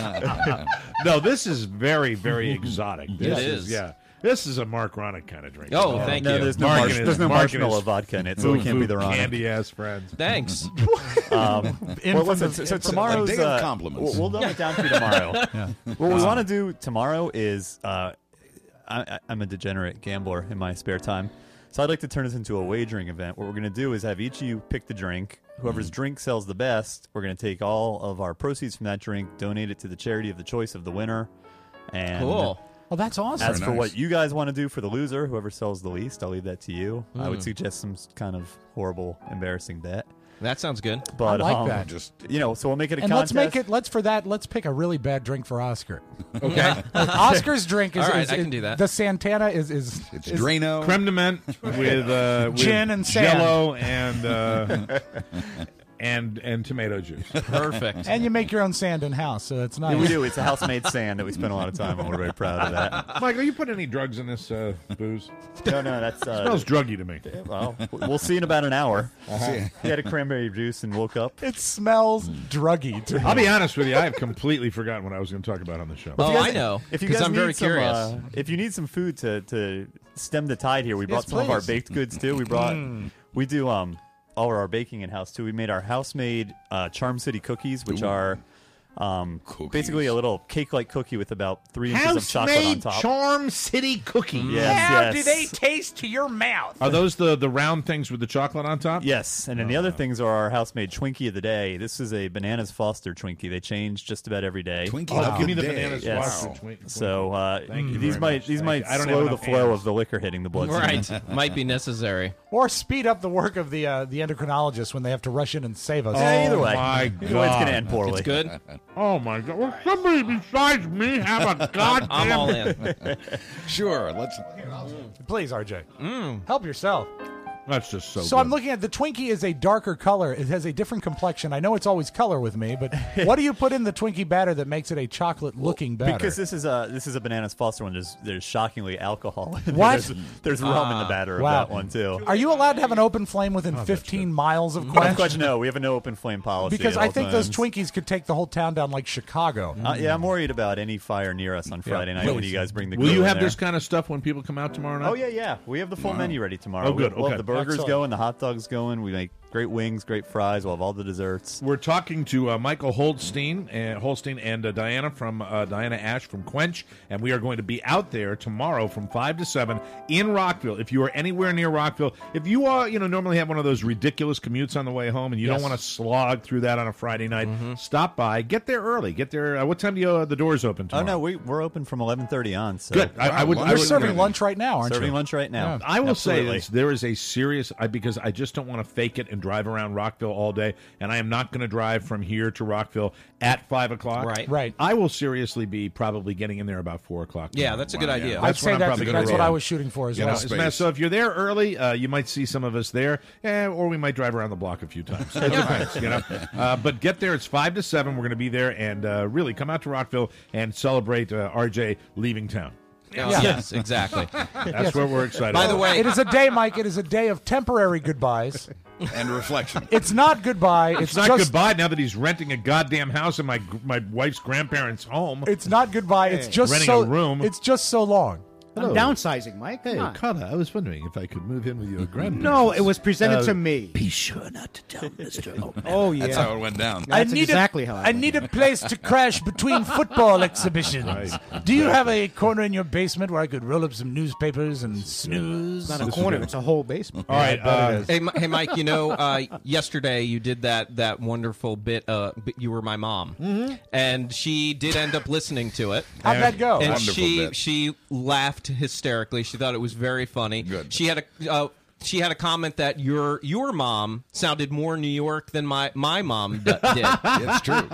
No, this is very, very exotic. This is. Yeah. This is a Mark Ronick kind of drink. Oh, thank No, you. there's no, Mark and his- there's no Mark and marshmallow his vodka in it, so it can't be the wrong. candy-ass friends. Thanks. Well, listen, so tomorrow's a day of compliments. We'll dumb it down for you tomorrow. What we want to do tomorrow is I'm a degenerate gambler in my spare time, so I'd like to turn this into a wagering event. What we're going to do is have each of you pick the drink. Whoever's drink sells the best, we're going to take all of our proceeds from that drink, donate it to the charity of the choice of the winner. And Cool. Well, that's awesome. as for what you guys want to do for the loser, whoever sells the least, I'll leave that to you. I would suggest some kind of horrible, embarrassing bet. That sounds good. But I like that. Just so we'll make it a And contest. let's pick a really bad drink for Oscar. Okay. Oscar's drink is All right, is- I can do that. The Santana is it's Drano. Creme de menthe with Gin and sand. Jello and and tomato juice. Perfect. And you make your own sand in house, so it's nice. Yeah, we do. It's a house-made sand that we spend a lot of time on. We're very proud of that. Michael, you put any drugs in this booze? No, that's... smells druggy to me. Well, we'll see in about an hour. Uh-huh. He had a cranberry juice and woke up. It smells druggy to me. I'll be honest with you. I have completely forgotten what I was going to talk about on the show. Oh, I know. If you 'cause guys I'm need very some, curious. if you need some food to stem the tide here, we brought some of our please. baked goods too. We do all of our baking in house too. We made our house-made Charm City cookies, which are basically a little cake-like cookie with about 3 inches of chocolate on top. Charm City cookie. How do they taste to your mouth? Are those the round things with the chocolate on top? Yes, and then the other things are our house-made Twinkie of the day. This is a Bananas Foster Twinkie. They change just about every day. Twinkie Oh, of give me the day. Bananas Yes. Foster Twinkie. So Thank you these very might much. these Thank might you. I don't have slow the enough flow hands. of the liquor hitting the bloodstream. Right. Might be necessary. Or speed up the work of the endocrinologist when they have to rush in and save us. Yeah, either way. my Either way, it's going God. to end poorly. It's good. Oh my God! Will somebody besides me have a goddamn? I'm all in. Sure, let's. Please, RJ. Help yourself. That's just so. So good. I'm looking at the Twinkie is a darker color. It has a different complexion. I know it's always color with me, but what do you put in the Twinkie batter that makes it a chocolate-looking batter? Because this is a Bananas Foster one. There's shockingly alcohol. In What? There's rum in the batter Wow. of that one too. Are you allowed to have an open flame within 15 miles of Quench? Quench? No, we have a no open flame policy. Because at I all think those times. Twinkies could take the whole town down like Chicago. Yeah, I'm worried about any fire near us on Friday night when you guys bring the. Will grill you in have there. this kind of stuff when people come out tomorrow night? Oh yeah. We have the full menu ready tomorrow. Oh, good, We'll okay. have the burgers Excellent. going, the hot dogs going. We make great wings, great fries. We'll have all the desserts. We're talking to Michael Holstein and Diana Ash from Quench, and we are going to be out there tomorrow from 5 to 7 in Rockville. If you are anywhere near Rockville, if you are, normally have one of those ridiculous commutes on the way home, and you don't want to slog through that on a Friday night, stop by. Get there early. Get there. What time do the doors open tomorrow? Oh no, we're open from 11:30 on. So. Good. I would. You're serving lunch right now, aren't Serving you? lunch right now. Yeah. I will Absolutely. say this, there is a serious, because I just don't want to fake it and drive around Rockville all day, and I am not going to drive from here to Rockville at 5 o'clock. Right. I will seriously be probably getting in there about 4 o'clock. Yeah, that's a good idea. I'd say that's gonna what roll. I was shooting for as well. As a matter- so if you're there early, you might see some of us there, or we might drive around the block a few times. It depends, But get there. It's 5 to 7. We're going to be there, and really come out to Rockville and celebrate RJ leaving town. Yes, exactly. That's what we're excited By about. the way, It is a day, Mike. It is a day of temporary goodbyes. And reflection. It's not goodbye. It's not just, goodbye now that he's renting a goddamn house in my wife's grandparents' home. It's not goodbye. It's just Renting so a room. It's just so long. I'm downsizing, Mike. Come Hey, on. Carter, I was wondering if I could move in with your grandparents. No, it was presented to me. Be sure not to tell Mr. Oh, yeah. That's how it went down. That's exactly how I need a place to crash between football exhibitions. Do you have a corner in your basement where I could roll up some newspapers and snooze? It's not a corner. It's a whole basement. All right. Hey, Mike. Yesterday you did that wonderful bit. You were my mom, and she did end up listening to it. How'd that go? And Wonderful bit. she laughed hysterically. She thought it was very funny. Good. She had a comment that your mom sounded more New York than my mom did. It's true.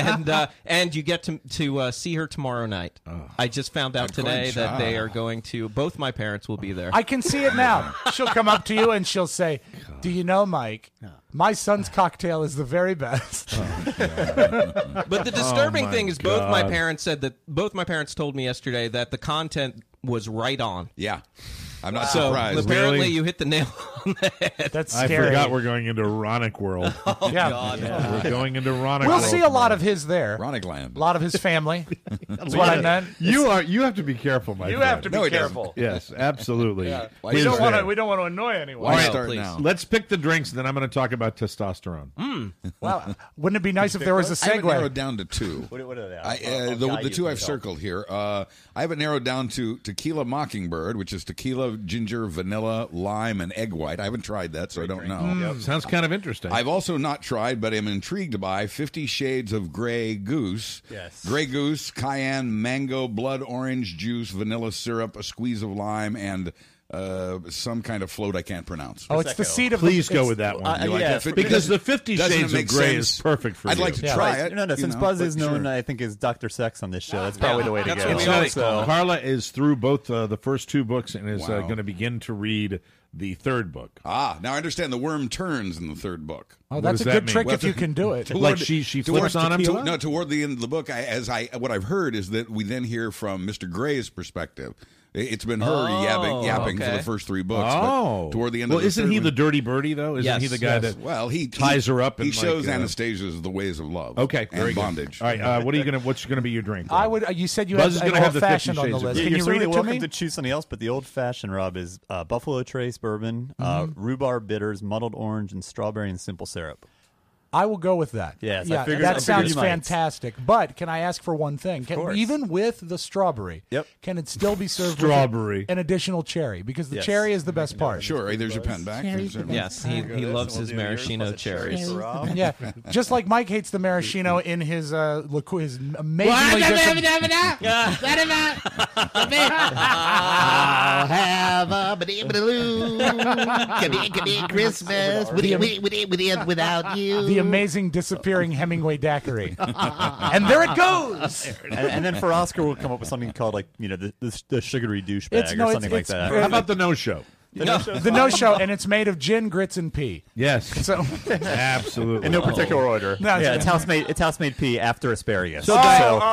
And you get to see her tomorrow night. I just found out today Quench. that they are going to. Both my parents will be there. I can see it now. She'll come up to you and she'll say, "Do you know, Mike? My son's cocktail is the very best." But the disturbing thing is both my God. parents said that both my parents told me yesterday that the content was right on. Yeah. I'm not So surprised. apparently Really? you hit the nail on the head. That's I scary. forgot we're going into Ronick world. Yeah. We're going into Ronick We'll world. see a lot of his there. Ronicland. A lot of his family. That's what I meant. You have to be careful, my You friend. have to be No, he doesn't. careful. Yes, absolutely. Why We is don't that? want to annoy anyone. Why All right, start please. now? Let's pick the drinks, and then I'm going to talk about testosterone. Wow. Wouldn't it be nice if there was a I have it narrowed segue? down to two. What are they? The two I've circled here. I have it narrowed down to Tequila Mockingbird, which is tequila, ginger, vanilla, lime, and egg white. I haven't tried that, so I don't know. Sounds kind of interesting. I've also not tried, but am intrigued by 50 Shades of Grey Goose. Yes. Grey Goose, cayenne, mango, blood orange juice, vanilla syrup, a squeeze of lime, and some kind of float I can't pronounce. Oh, it's the seed of Please the, go with that one. yeah, because the 50 doesn't Shades it of make Grey sense? is perfect for I'd you. like to try it. No, since know, Buzz but is known, sure. I think, as Dr. Sex on this show. That's probably the way to That's go. what we It's always not- call it. Carla is through both the first 2 books and is Wow. going to begin to read the 3rd book. Ah, now I understand the worm turns in the 3rd book. Oh, that's a does good that trick mean? if you can do it. Like she flips on him? No, toward the end of the book, what I've heard is that we then hear from Mr. Gray's perspective. It's been her yapping for the first 3 books. Oh. But toward the end well, of the isn't third he one- the dirty birdie, though? Isn't he the guy that he ties her up? He and shows like, Anastasia's the ways of love. Okay, very and good. bondage. All right, what's going to be your drink? I would. You said you Buzz is had gonna an have the 50 old-fashioned on the Shades of list. Grey. Can you You're read it to welcome me? to choose something else, but the old-fashioned, Rob, is Buffalo Trace bourbon, rhubarb bitters, muddled orange, and strawberry and simple syrup. I will go with that. Yes, yeah, I figured that sounds you might. fantastic. But can I ask for one thing? course. Even with the strawberry, can it still be served Strawberry. with an additional cherry? Because the Yes. cherry is the best part. Sure, hey, there's your pen back. Yes, he loves his maraschino cherries. Yeah, just like Mike hates the maraschino in his amazingly I'll have a ba-dee-ba-dee-loo. Christmas without you. the amazing disappearing Hemingway daiquiri. And there it goes. And then for Oscar, we'll come up with something called the sugary douchebag or something like that. How about the no-show? The no-show, and it's made of gin, grits, and pea. Yes. So absolutely. In no particular order. No, yeah, it's house-made pea after asparagus. So,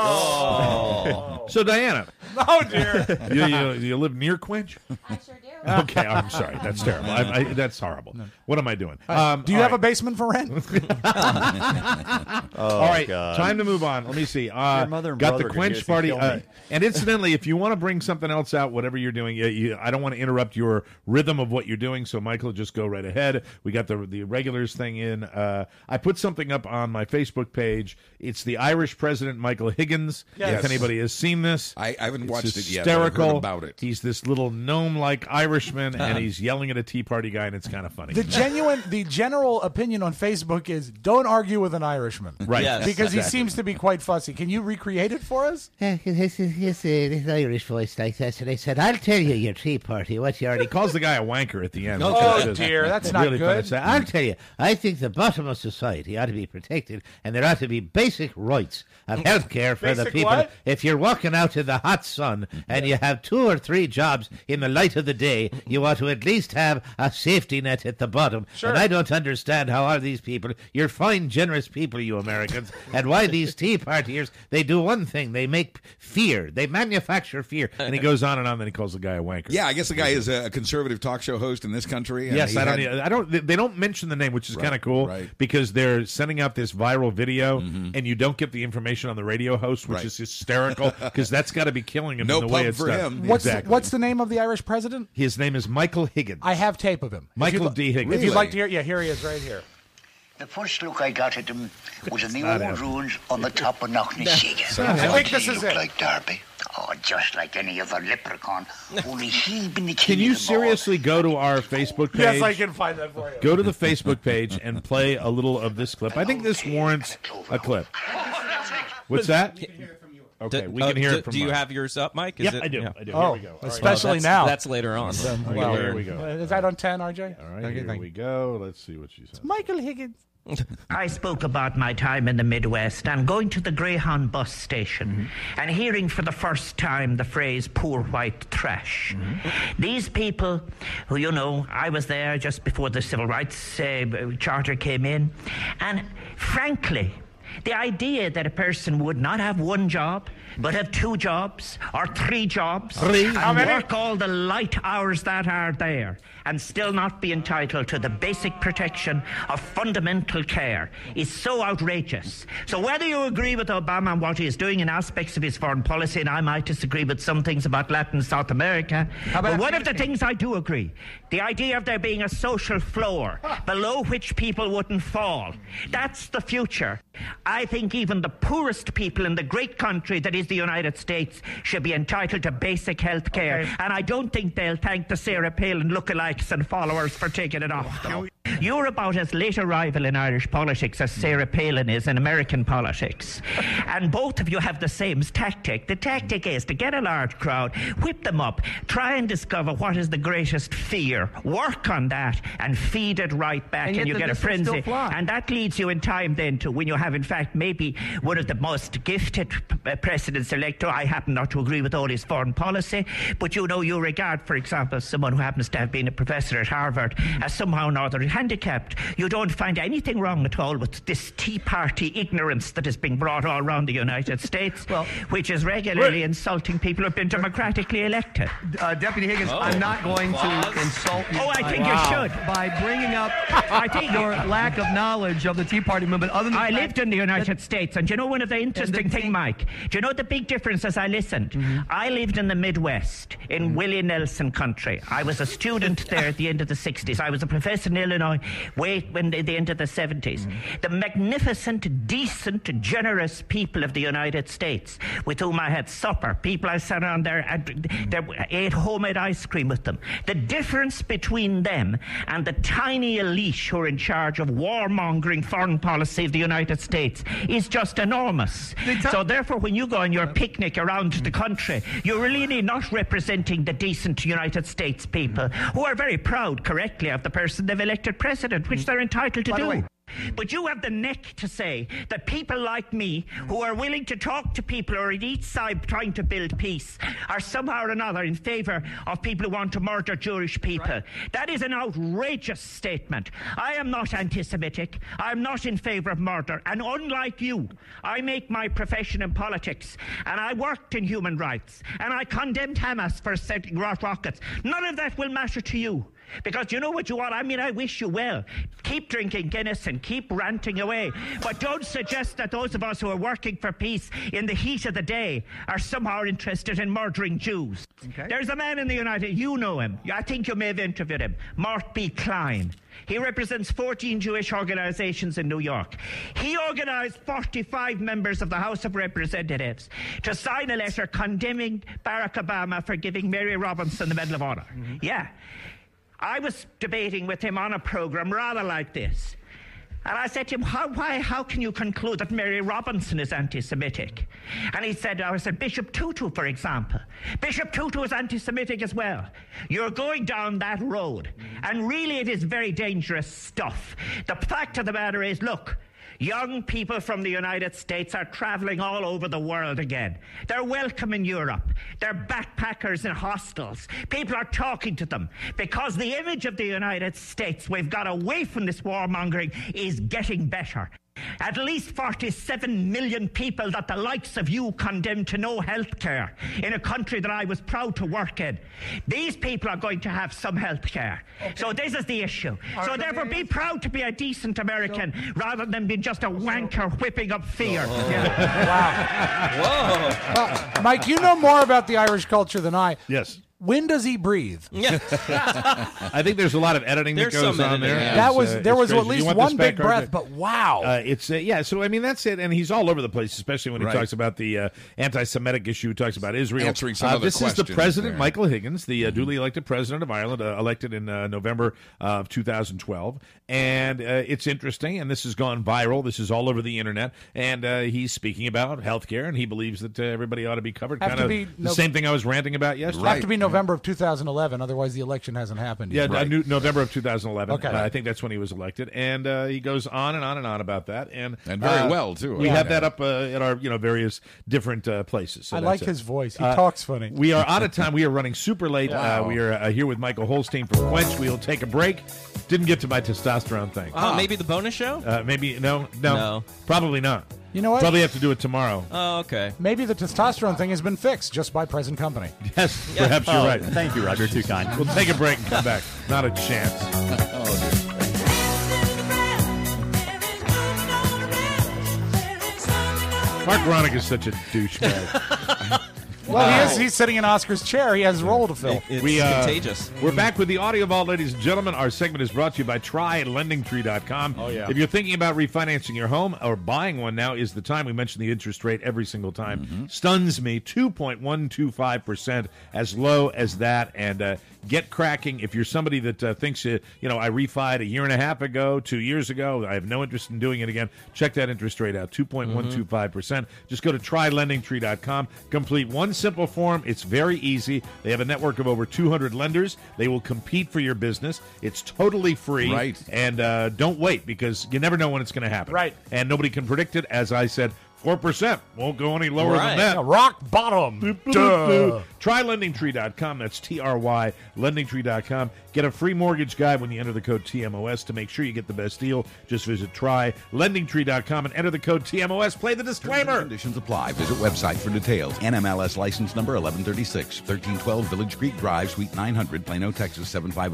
so Diana. Oh, dear. You live near Quinch? I sure do. Okay, I'm sorry. That's terrible. That's horrible. What am I doing? Do you have a basement for rent? All right, God. time to move on. Let me see. mother and got brother the could Quench just party. kill me. And incidentally, if you want to bring something else out, whatever you're doing, I don't want to interrupt your rhythm of what you're doing. So, Michael, just go right ahead. We got the regulars thing in. I put something up on my Facebook page. It's the Irish president, Michael Higgins. Yes. If anybody has seen this, I haven't it's watched it yet, but I've heard hysterical. about it. He's this little gnome-like Irishman, and he's yelling at a Tea Party guy, and it's kind of funny. The general opinion on Facebook is don't argue with an Irishman. Right. Yes, because he exactly. seems to be quite fussy. Can you recreate it for us? His Irish voice like that. And I said, I'll tell you your Tea Party. What you already He calls the guy a wanker at the end. Oh, which is dear, that's not really good. funny. I'll tell you, I think the bottom of society ought to be protected, and there ought to be basic rights of health care for the Basic people. what? If you're walking out in the hot sun and you have 2 or 3 jobs in the light of the day, you ought to at least have a safety net at the bottom. Sure. And I don't understand how are these people, you're fine, generous people, you Americans, and why these Tea Partiers, they do one thing, they make fear. They manufacture fear. And he goes on, then he calls the guy a wanker. Yeah, I guess the guy is a conservative talk show host in this country. And Yes, he I don't. They don't mention the name, which is kind of cool, because they're sending out this viral video, and you don't get the information on the radio host, which is hysterical, because that's got to be killing him. No in the way pub it's for done. him. What's the name of the Irish president? His name is Michael Higgins. I have tape of him. Michael D. Higgins. If you'd like to hear, here he is, right here. The first look I got at him was in the not old him. ruins on the top of Knocknashega. I think this He is looked it. like Darby. Oh, just like any other leprechaun. Only he'd been the king Can you of them all. seriously go to our Facebook page? Yes, I can find that for you. Go to the Facebook page and play a little of this clip. I think this warrants a clip. What's that? Okay, we can hear it from Do you Mike. have yours up, Mike? Yeah, I do. I do. Here Oh, we go. All right. especially now. That's later on. Well, here we go. Is that on 10, RJ? All right, here we go. Let's see what she says. Michael Higgins. I spoke about my time in the Midwest and going to the Greyhound bus station and hearing for the first time the phrase poor white trash. These people who, you know, I was there just before the Civil Rights Charter came in, and frankly, the idea that a person would not have one job, but have 2 jobs or 3 jobs and work all the light hours that are there and still not be entitled to the basic protection of fundamental care is so outrageous. So whether you agree with Obama and what he is doing in aspects of his foreign policy, and I might disagree with some things about Latin and South America, but one of the things I do agree, the idea of there being a social floor below which people wouldn't fall, that's the future. I think even the poorest people in the great country that is the United States should be entitled to basic health care. And I don't think they'll thank the Sarah Palin lookalikes and followers for taking it off, though. You're about as late arrival in Irish politics as Sarah Palin is in American politics. And both of you have the same tactic. The tactic is to get a large crowd, whip them up, try and discover what is the greatest fear, work on that, and feed it right back, and you get a frenzy. And that leads you in time then to when you have, in fact, maybe one of the most gifted presidents-elect. I happen not to agree with all his foreign policy, but you regard, for example, someone who happens to have been a professor at Harvard as somehow or other handicapped. You don't find anything wrong at all with this Tea Party ignorance that is being brought all around the United States, which is regularly insulting people who have been democratically elected. Deputy Higgins, I'm not going to insult you. Oh, I think you should. By bringing up your lack of knowledge of the Tea Party movement. Other than I lived in the United States, and do you know one of the interesting things, Mike? Do you know the big difference as I listened? I lived in the Midwest, in Willie Nelson country. I was a student there at the end of the 60s. I was a professor in Illinois at the end of the 70s. The magnificent, decent, generous people of the United States with whom I had supper, people I sat around there ate homemade ice cream with them. The difference between them and the tiny elite who are in charge of warmongering foreign policy of the United States is just enormous. So therefore, when you go on your picnic around the country, you're really not representing the decent United States people who are very proud, correctly, of the person they've elected president, which they're entitled to do. But you have the neck to say that people like me, who are willing to talk to people who are at each side trying to build peace, are somehow or another in favour of people who want to murder Jewish people. That is an outrageous statement. I am not anti-Semitic. I am not in favour of murder. And unlike you, I make my profession in politics, and I worked in human rights, and I condemned Hamas for sending rockets. None of that will matter to you. Because you know what you want? I mean, I wish you well. Keep drinking Guinness and keep ranting away. But don't suggest that those of us who are working for peace in the heat of the day are somehow interested in murdering Jews. Okay. There's a man in the United... You know him. I think you may have interviewed him. Mort B. Klein. He represents 14 Jewish organizations in New York. He organized 45 members of the House of Representatives to sign a letter condemning Barack Obama for giving Mary Robinson the Medal of Honor. Yeah. I was debating with him on a program rather like this. And I said to him, how can you conclude that Mary Robinson is anti-Semitic? And he said, I said, Bishop Tutu, for example. Bishop Tutu is anti-Semitic as well. You're going down that road. And really it is very dangerous stuff. The fact of the matter is, look, young people from the United States are traveling all over the world again. They're welcome in Europe. They're backpackers in hostels. People are talking to them because the image of the United States, we've got away from this warmongering, is getting better. At least 47 million people that the likes of you condemned to no health care in a country that I was proud to work in. These people are going to have some health care. Okay. So this is the issue. So therefore be proud to be a decent American rather than being just a wanker whipping up fear. Wow. Whoa. Mike, you know more about the Irish culture than I. Yes. When does he breathe? I think there's a lot of editing that goes on there. That was there was at least one big breath, but wow. Yeah, so I mean that's it, and he's all over the place, especially when he talks about the anti-Semitic issue. He talks about Israel. Answering some other this is the questions president, there. Michael Higgins, the duly elected president of Ireland, elected in November of 2012, and it's interesting. And this has gone viral. This is all over the internet, and he's speaking about healthcare, and he believes that everybody ought to be covered. Kind of the same thing I was ranting about yesterday. Have to be November of 2011, otherwise the election hasn't happened yet. Yeah, November of 2011. Okay. I think that's when he was elected, and he goes on and on and on about that, and very well too. We have that up at our various different places. So I like his voice. He talks funny. We are out of time. We are running super late. Wow. We are here with Michael Holstein from Quench. We'll take a break. Didn't get to my testosterone thing. Maybe the bonus show? Maybe no, probably not. You know what? Probably have to do it tomorrow. Oh, okay. Maybe the testosterone thing has been fixed just by present company. Yes, perhaps you're right. Thank you, Rob. You're too kind. We'll take a break and come back. Not a chance. Mark Ronick is such a douchebag. Well, he's sitting in Oscar's chair. He has his role to fill. It's contagious. We're back with the Audio Vault, ladies and gentlemen. Our segment is brought to you by TryLendingTree.com. Oh, yeah. If you're thinking about refinancing your home or buying one, now is the time. We mention the interest rate every single time. Stuns me, 2.125%, as low as that. And Get cracking. If you're somebody that thinks, I refied a year and a half ago, 2 years ago, I have no interest in doing it again, check that interest rate out, 2.125%. Just go to trylendingtree.com. Complete one simple form. It's very easy. They have a network of over 200 lenders. They will compete for your business. It's totally free. Right. And don't wait, because you never know when it's going to happen. Right. And nobody can predict it. As I said, 4% won't go any lower than that. Yeah, rock bottom. Duh. TryLendingTree.com. That's TRY, LendingTree.com. Get a free mortgage guide when you enter the code TMOS to make sure you get the best deal. Just visit TryLendingTree.com and enter the code TMOS. Play the disclaimer. Conditions apply. Visit website for details. NMLS license number 1136, 1312 Village Creek Drive, Suite 900, Plano, Texas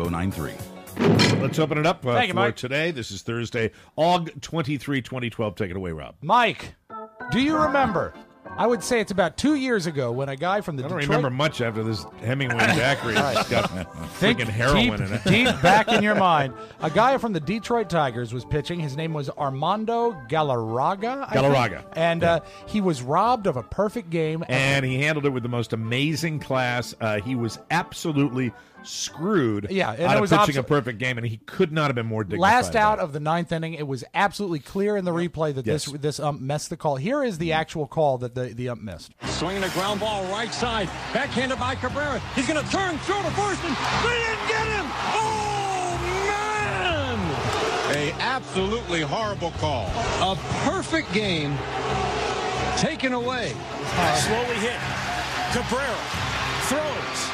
75093. Let's open it up Thank you, for Mike. today. This is Thursday, Aug 23, 2012. Take it away, Rob. Mike, do you remember? I would say it's about 2 years ago when a guy from the I don't Detroit... remember much after this Hemingway daiquiri. It's got Think freaking heroin in it. deep back in your mind. A guy from the Detroit Tigers was pitching. His name was Armando Galarraga. And he was robbed of a perfect game. And he handled it with the most amazing class. He was absolutely screwed Yeah, and out it of was pitching a perfect game, and he could not have been more dignified. Last out of the ninth inning, it was absolutely clear in the replay that this ump missed the call. Here is the actual call that the ump missed. Swinging a ground ball right side, backhanded by Cabrera. He's going to turn, throw to first, and they didn't get him. Oh man! A absolutely horrible call. A perfect game taken away. Slowly hit. Cabrera throws.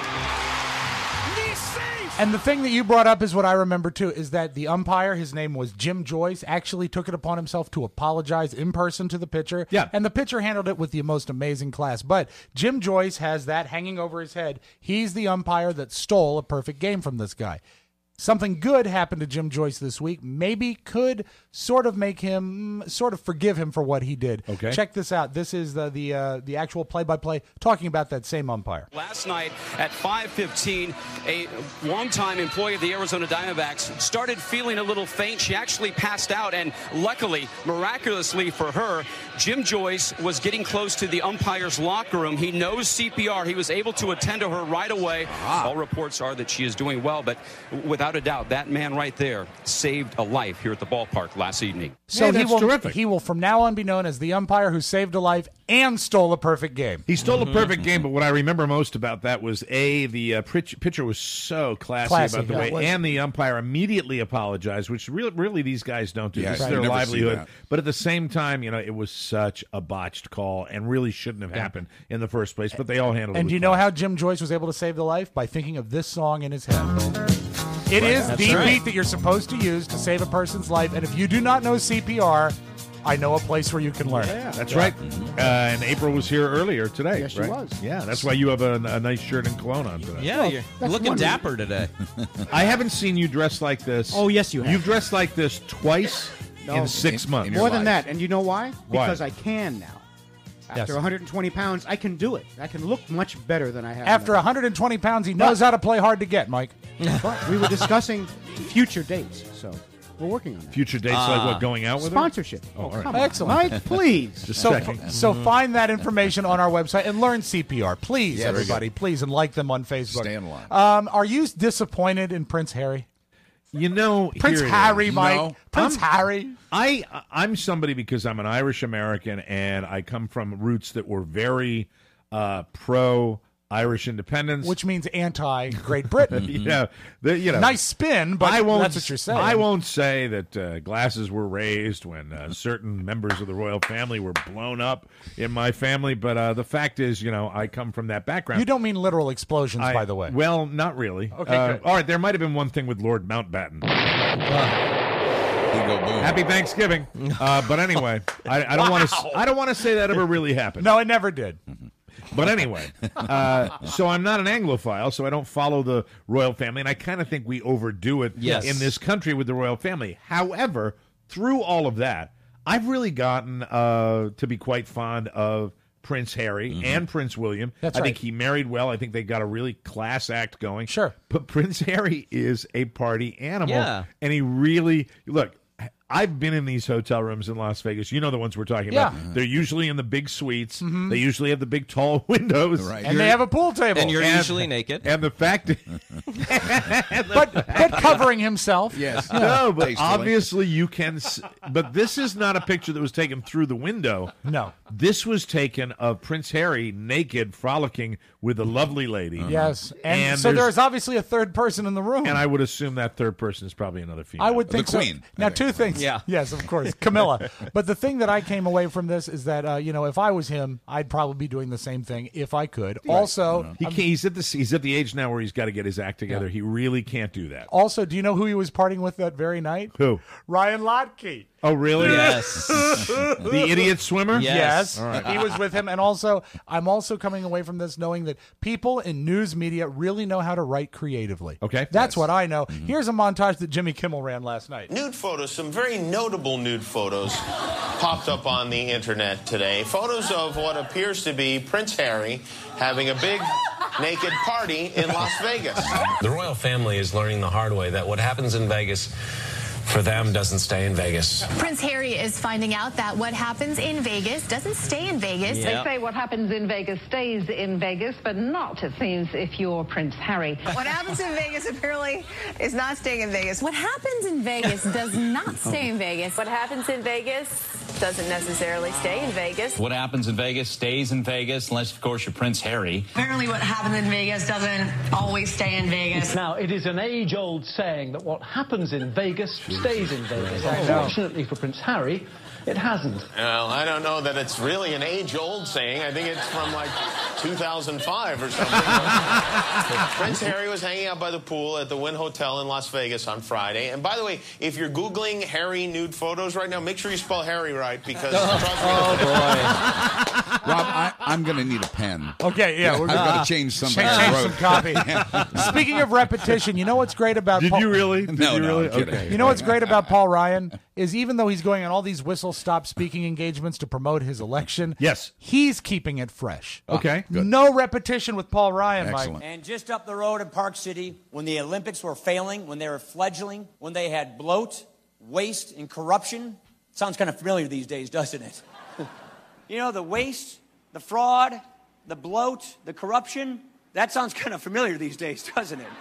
And the thing that you brought up is what I remember too, is that the umpire, his name was Jim Joyce, actually took it upon himself to apologize in person to the pitcher. Yeah. And the pitcher handled it with the most amazing class. But Jim Joyce has that hanging over his head. He's the umpire that stole a perfect game from this guy. Something good happened to Jim Joyce this week. Maybe could sort of make him, sort of forgive him for what he did. Okay. Check this out. This is the actual play-by-play talking about that same umpire. Last night at 5:15, a longtime employee of the Arizona Diamondbacks started feeling a little faint. She actually passed out, and luckily, miraculously for her, Jim Joyce was getting close to the umpire's locker room. He knows CPR. He was able to attend to her right away. All reports are that she is doing well, but without a doubt, that man right there saved a life here at the ballpark last evening. So Yeah, that's terrific. he will from now on be known as the umpire who saved a life and stole a perfect game. He stole a perfect game, but what I remember most about that was, the pitcher was so classy about the way, and the umpire immediately apologized, which really these guys don't do. Yeah, This is you their never see livelihood. that. But at the same time, it was such a botched call and really shouldn't have happened in the first place, but they all handled it. And with do you know class. how Jim Joyce was able to save the life? By thinking of this song in his head. It is the beat that you're supposed to use to save a person's life, and if you do not know CPR, I know a place where you can learn it. That's right. And April was here earlier today. Yes, she right? was. Yeah, that's why you have a nice shirt and cologne on today. Yeah, Well, you're that's looking one reason. dapper today. I haven't seen you dressed like this. Oh, yes, you have. You've dressed like this twice No. in 6 months. in your More than life. that. And you know why? Why? Because I can now. After Yes. 120 pounds, I can do it. I can look much better than I have. After now. 120 pounds, he knows how to play hard to get, Mike. But we were discussing future dates, so we're working on that. Future dates like what, going out with her? Sponsorship. Oh, all right. come on. Excellent. Mike, please. Just So, checking. so find that information on our website and learn CPR. Please, Yeah, very everybody. Please, and like them on Facebook. Stay in line. Are you disappointed in Prince Harry? here Prince it Harry, is. Mike. No. Prince Harry. I'm somebody because I'm an Irish American and I come from roots that were very pro Irish independence, Which means anti-Great Britain. yeah, Nice spin, but that's what you're saying. I won't say that glasses were raised when certain members of the royal family were blown up in my family, but the fact is, I come from that background. You don't mean literal explosions, by the way. Well, not really. Okay, good. All right, there might have been one thing with Lord Mountbatten. You go boom. Happy Thanksgiving. But anyway, I don't want to. I don't want to say that ever really happened. No, it never did. But anyway, so I'm not an Anglophile, so I don't follow the royal family, and I kind of think we overdo it Yes. in this country with the royal family. However, through all of that, I've really gotten to be quite fond of Prince Harry and Prince William. That's I think right. he married well. I think they got a really class act going. Sure. But Prince Harry is a party animal. Yeah. And he really, look, I've been in these hotel rooms in Las Vegas. You know the ones we're talking Yeah. about. They're usually in the big suites. They usually have the big tall windows. Right. And they have a pool table. And you're usually naked. And the fact but covering himself. Yes. No, but Tastefully. obviously you can. But this is not a picture that was taken through the window. No. This was taken of Prince Harry naked, frolicking with a lovely lady. Yes. And so there's there's obviously a third person in the room. And I would assume that third person is probably another female. I would think The so. Queen, Now, I think. two things. Yeah. Yes, of course. Camilla. But the thing that I came away from this is that, if I was him, I'd probably be doing the same thing if I could. Also, he's at the age now where he's got to get his act together. He really can't do that. Also, do you know who he was partying with that very night? Who? Ryan Lochte. Oh, really? Yes. The idiot swimmer? Yes. All right. He was with him. And also, I'm also coming away from this knowing that people in news media really know how to write creatively. Okay. That's what I know. Here's a montage that Jimmy Kimmel ran last night. Nude photos, some very notable nude photos popped up on the internet today. Photos of what appears to be Prince Harry having a big naked party in Las Vegas. The royal family is learning the hard way that what happens in Vegas for them doesn't stay in Vegas. Prince Harry is finding out that what happens in Vegas doesn't stay in Vegas. They say what happens in Vegas stays in Vegas, but not, it seems, if you're Prince Harry. What happens in Vegas apparently is not staying in Vegas. What happens in Vegas does not stay in Vegas. What happens in Vegas doesn't necessarily stay in Vegas. What happens in Vegas stays in Vegas, unless, of course, you're Prince Harry. Apparently what happens in Vegas doesn't always stay in Vegas. Now, it is an age-old saying that what happens in Vegas stays in Vegas. Unfortunately for Prince Harry, it hasn't. Well, I don't know that it's really an age-old saying. I think it's from like 2005 or something. Prince Harry was hanging out by the pool at the Wynn Hotel in Las Vegas on Friday. And by the way, if you're Googling Harry nude photos right now, make sure you spell Harry right because trust me. Rob, I'm going to need a pen. Okay, yeah. I've got to change something. Change some copy. Speaking of repetition, you know what's great about Did Paul... you really? No, really? I'm kidding. Okay. You know what's great about Paul Ryan is even though he's going on all these whistle-stop speaking engagements to promote his election, yes, he's keeping it fresh. Okay, good. No repetition with Paul Ryan, Excellent. Mike. And just up the road in Park City, when the Olympics were failing, when they were fledgling, when they had bloat, waste, and corruption, sounds kind of familiar these days, doesn't it? You know, the waste, the fraud, the bloat, the corruption, that sounds kind of familiar these days, doesn't it?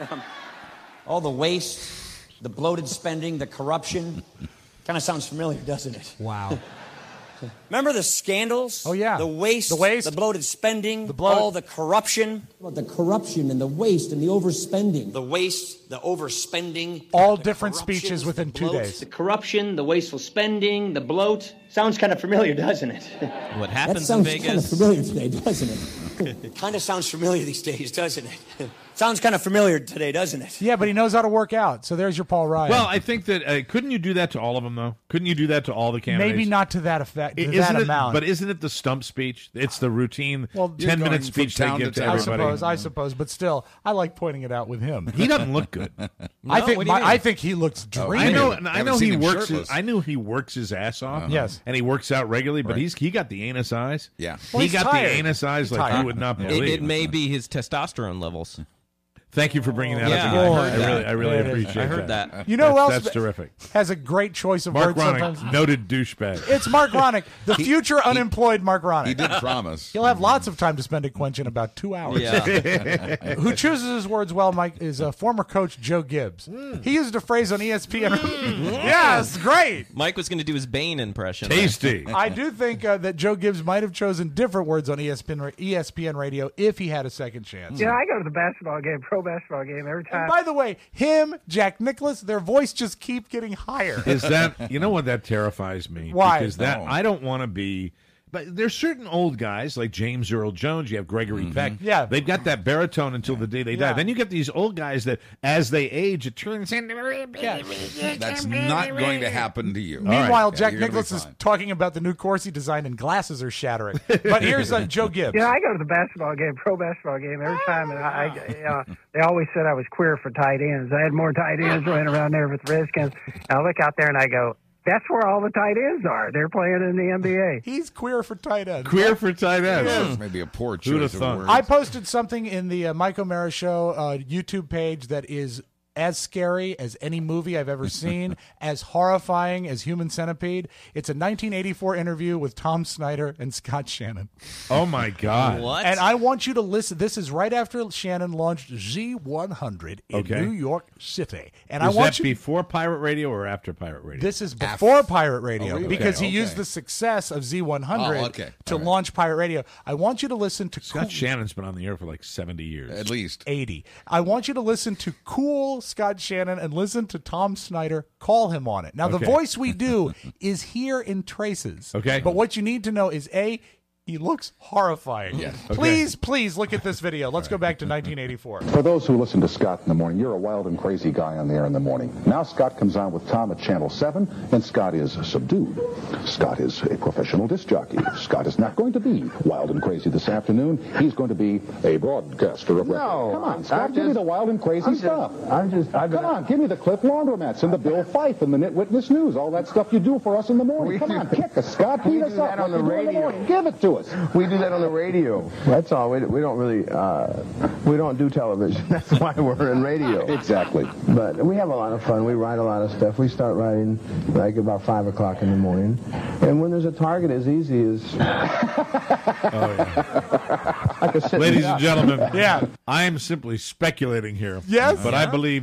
All the waste, the bloated spending, the corruption, kind of sounds familiar, doesn't it? Wow. Remember the scandals? Oh, yeah. The waste, the bloated spending, all the corruption. The corruption and the waste and the overspending. The waste, the overspending. All different speeches within 2 bloat, days. The corruption, the wasteful spending, the bloat. Sounds kind of familiar, doesn't it? What happens that in sounds kind of Vegas? familiar today, doesn't it? Kind of sounds familiar these days, doesn't it? Sounds kind of familiar today, doesn't it? Yeah, but he knows how to work out. So there's your Paul Ryan. Well, I think that couldn't you do that to all of them though? Couldn't you do that to all the candidates? Maybe not to that effect. To Isn't that it, amount. But isn't it the stump speech? It's the routine Well, 10-minute speech they give to everybody. I suppose, but still, I like pointing it out with him. He doesn't look good. I think he looks dreamy. I know he works. I know he works his ass off. Yes, and he works out regularly. But he got the anus eyes. Yeah, he got the anus eyes like you would not believe. It may be his testosterone levels. Thank you for bringing that Yeah, up. I heard that. I really appreciate that. I heard that. You know who else That's terrific. has a great choice of Mark words Ronick, sometimes? noted douchebag. It's Mark Ronick, the future unemployed Mark Ronick. He did promise. He'll have lots of time to spend at Quench in about 2 hours. Yeah. Who chooses his words well, Mike, is former coach Joe Gibbs. He used a phrase on ESPN. Yes, great. Mike was going to do his Bane impression. Tasty. I do think that Joe Gibbs might have chosen different words on ESPN radio if he had a second chance. Yeah, I go to the basketball game, pro basketball game every time. And by the way, him, Jack Nicklaus, their voice just keep getting higher. Is that, you know what, that terrifies me? Why? Because I don't want to be, but there's certain old guys like James Earl Jones, you have Gregory Peck. Yeah. They've got that baritone until the day they die. Yeah. Then you get these old guys that, as they age, it turns into... That's not going to happen to you. Meanwhile, Yeah, Jack you're gonna be Nicklaus is fine. talking about the new course he designed and glasses are shattering. But here's Joe Gibbs. Yeah, I go to the basketball game, pro basketball game every time, and they always said I was queer for tight ends. I had more tight ends running around there with the Redskins. And I look out there and I go, that's where all the tight ends are. They're playing in the NBA. He's queer for tight ends. Queer for tight ends. Yes. Maybe a poor Who'd have choice of thought? words. I posted something in the Mike O'Mara Show YouTube page that is as scary as any movie I've ever seen, as horrifying as Human Centipede. It's a 1984 interview with Tom Snyder and Scott Shannon. Oh, my God. What? And I want you to listen. This is right after Shannon launched Z100 in New York City. And Is I want that before Pirate Radio or after Pirate Radio? This is before Pirate Radio, really? because he Okay. used the success of Z100 Oh, okay. to All right. launch Pirate Radio. I want you to listen to Scott Shannon's been on the air for like 70 years. At least. 80. I want you to listen to cool Scott Shannon and listen to Tom Snyder call him on it. Now, the Okay. voice we do is here in traces. Okay. But what you need to know is, A, he looks horrifying. Yes. Okay. Please look at this video. Let's go back to 1984. For those who listen to Scott in the morning, you're a wild and crazy guy on the air in the morning. Now Scott comes on with Tom at Channel 7, and Scott is subdued. Scott is a professional disc jockey. Scott is not going to be wild and crazy this afternoon. He's going to be a broadcaster of record. Come on, Scott, give me the wild and crazy stuff. Come on, give me the Cliff Laundromats and the Bill Fife and the Nit Witness News, all that stuff you do for us in the morning. Come on, kick us, Scott. Beat us up on like the you do in radio. morning. Give it to us. We do that on the radio. That's all. We don't really, we don't do television. That's why we're in radio. Exactly. But we have a lot of fun. We write a lot of stuff. We start writing like about 5 o'clock in the morning. And when there's a target as easy as... Ladies and gentlemen, yeah, I am simply speculating here. Yes? But I believe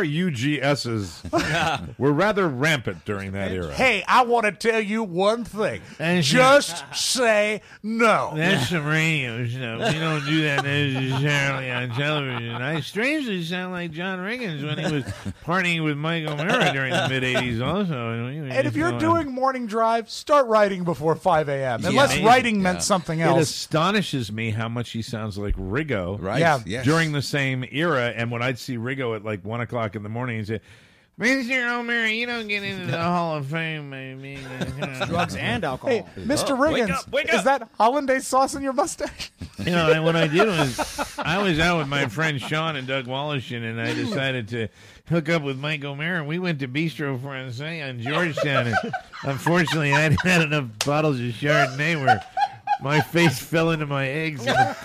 DRUGSs were rather rampant during that era. Hey, I want to tell you one thing. And Just say no. That's some radio stuff. We don't do that necessarily on television. I strangely sound like John Riggins when he was partying with Mike O'Mara during the mid-'80s also. And if you're doing morning drive, start writing before 5 a.m. Unless writing meant something It else. astonishes me how much he sounds like Riggo. Right, Yeah. yes. During the same era, and when I'd see Riggo at like 1 o'clock in the morning, he'd say, Mr. O'Mara, you don't get into the Hall of Fame. Drugs and alcohol. Hey, Mr. Riggins, wake is that hollandaise sauce in your mustache? You know, and what I did was I was out with my friend Sean and Doug Wallachin, and I decided to hook up with Mike O'Mara, and we went to Bistro Francais on Georgetown. And unfortunately, I hadn't had enough bottles of Chardonnay where my face fell into my eggs.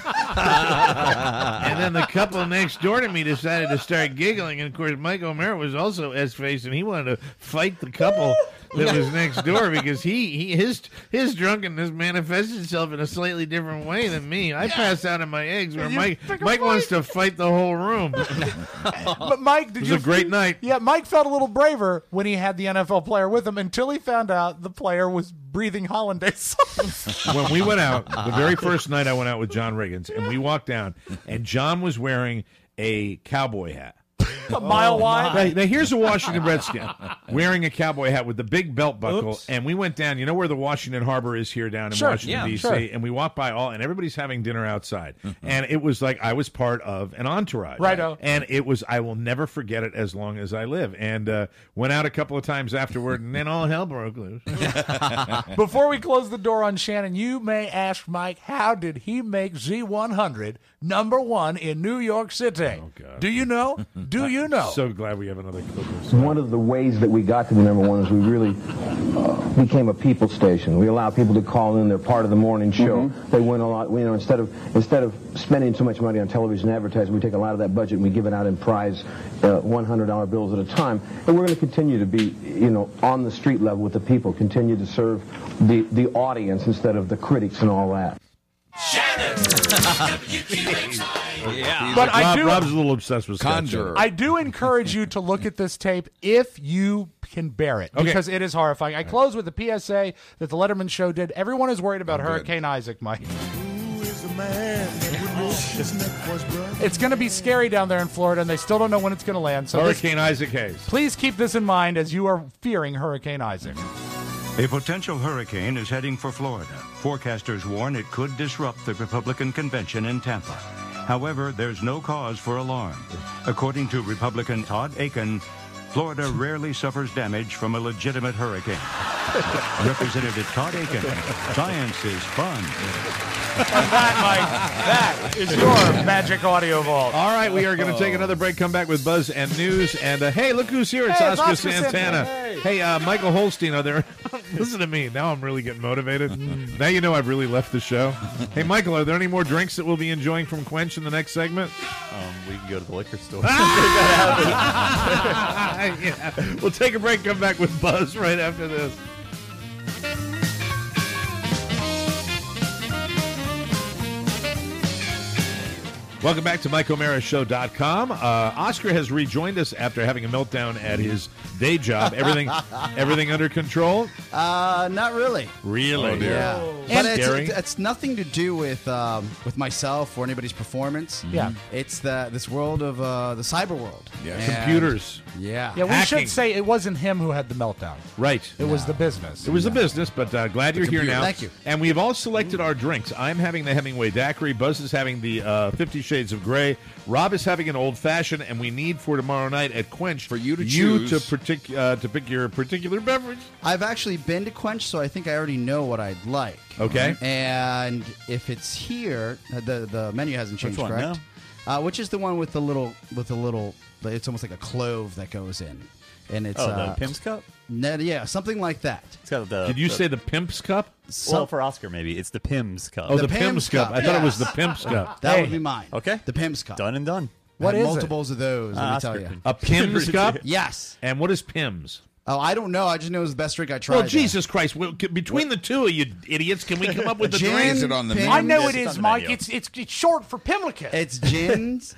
And then the couple next door to me decided to start giggling. And, of course, Mike O'Mara was also S-faced, and he wanted to fight the couple that was next door because his drunkenness manifested itself in a slightly different way than me. I passed out in my eggs where Mike wants to fight the whole room. But Mike, did It you? was a great night. Yeah, Mike felt a little braver when he had the NFL player with him until he found out the player was breathing hollandaise sauce. When we went out, the very first night I went out with John Riggins, and we walked down, and John was wearing a cowboy hat. A mile wide. Now, here's a Washington Redskin wearing a cowboy hat with the big belt buckle, Oops. and we went down. You know where the Washington Harbor is here down in Sure, Washington, yeah, D.C., sure. and we walked by and everybody's having dinner outside. And it was like I was part of an entourage. Righto. And it was, I will never forget it as long as I live. And went out a couple of times afterward, and then all hell broke loose. Before we close the door on Shannon, you may ask Mike, how did he make Z100 #1 in New York City? Oh, God. Do you know? Do you know? So glad we have another clip. One of the ways that we got to the #1 is we really became a people station. We allowed people to call in; they're part of the morning show. They win a lot. You know, instead of spending so much money on television advertising, we take a lot of that budget and we give it out in prize $100 bills at a time. And we're going to continue to be, you know, on the street level with the people. Continue to serve the audience instead of the critics and all that. Yeah. But Rob's a little obsessed with Conjurer. I do encourage you to look at this tape if you can bear it, Okay. because it is horrifying. I close with the PSA that the Letterman show did. Everyone is worried about Hurricane Isaac, Mike. It's going to be scary down there in Florida, and they still don't know when it's going to land. So Hurricane Isaac Hayes. Please keep this in mind as you are fearing Hurricane Isaac. A potential hurricane is heading for Florida. Forecasters warn it could disrupt the Republican convention in Tampa. However, there's no cause for alarm. According to Republican Todd Aiken, Florida rarely suffers damage from a legitimate hurricane. Representative Todd Aiken, science is fun. That, Mike, that is your magic audio vault. All right, we are going to take another break, come back with Buzz and News. And hey, look who's here. It's Hey, it's Oscar Oscar Santana. Santana. Hey. Hey, Michael Holstein, are there... Listen to me. Now I'm really getting motivated. Now you know I've really left the show. Hey, Michael, are there any more drinks that we'll be enjoying from Quench in the next segment? We can go to the liquor store. Yeah. We'll take a break, come back with Buzz right after this. Welcome back to MikeO'MaraShow.com. Oscar has rejoined us after having a meltdown at his day job. Everything under control? Not really. Really? Oh, Yeah. But it's nothing to do with myself or anybody's performance. Yeah. It's this world of the cyber world. Yeah. And- Computers. Yeah. Yeah, we should say it wasn't him who had the meltdown. Right. It was the business. It was the business, but glad you're here computer. now. Thank you. And we've all selected our drinks. I'm having the Hemingway Daiquiri. Buzz is having the 50 Shades of Grey. Rob is having an Old Fashioned, and we need for tomorrow night at Quench for you to choose. to pick your particular beverage. I've actually been to Quench, so I think I already know what I'd like. Okay. And if it's here, the menu hasn't changed, one? correct? Which is the one with the little, it's almost like a clove that goes in. And it's the Pimp's Cup? Yeah, something like that. It's got the. Did you say the Pimp's Cup? Well, for Oscar, maybe it's the Pim's Cup. Oh, the Pimp's Cup. I thought it was the Pimp's Cup. That would be mine. Okay. The Pimp's Cup. Done and done. What is multiples of those? Let me tell you. A Pimm's Cup? Yes. And what is Pimm's? Oh, I don't know. I just know it was the best drink I tried. Well, Jesus Christ! Between the two of you idiots, can we come up with the drink? Is it on the menu? I know it It's is, on the Mike. menu. It's short for Pimlico. It's gins.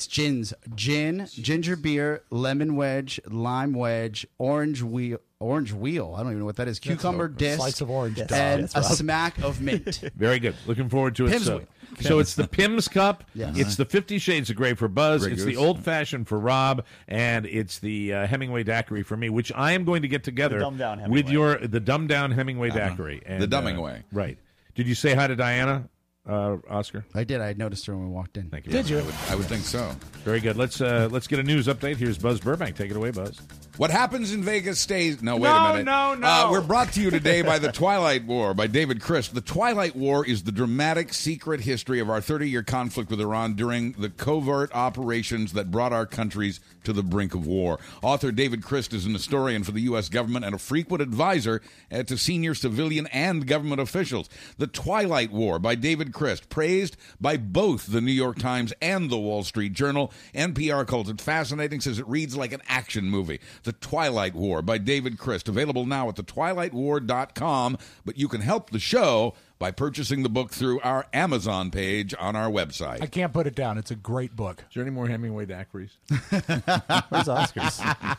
Gin, ginger beer, lemon wedge, lime wedge, orange wheel. I don't even know what that is. Cucumber disc, slice of orange. and Yes, a Rob. smack of mint. Very good. Looking forward to it. Pimm's So, Wheel. so it's the Pimm's Cup. Yes. It's the 50 Shades of Grey for Buzz. Grey It's Goose. the Old Fashioned for Rob, and it's the Hemingway Daiquiri for me, which I am going to get together The dumbed down with Hemingway. the dumbed down Hemingway Daiquiri. And, The Dumbingway. Right. Did you say hi to Diana, Oscar? I did. I noticed her when we walked in. Thank you. Did you? I would think so. Very good. Let's get a news update. Here's Buzz Burbank. Take it away, Buzz. What happens in Vegas stays... No, wait a minute. No. We're brought to you today by The Twilight War by David Christ. The Twilight War is the dramatic secret history of our 30-year conflict with Iran during the covert operations that brought our countries to the brink of war. Author David Christ is an historian for the U.S. government and a frequent advisor to senior civilian and government officials. The Twilight War by David Christ, praised by both the New York Times and the Wall Street Journal. NPR calls it fascinating, says it reads like an action movie. The Twilight War by David Christ, available now at thetwilightwar.com, but you can help the show by purchasing the book through our Amazon page on our website. I can't put it down. It's a great book. Is there any more Hemingway Daiquiris? Where's Oscar's?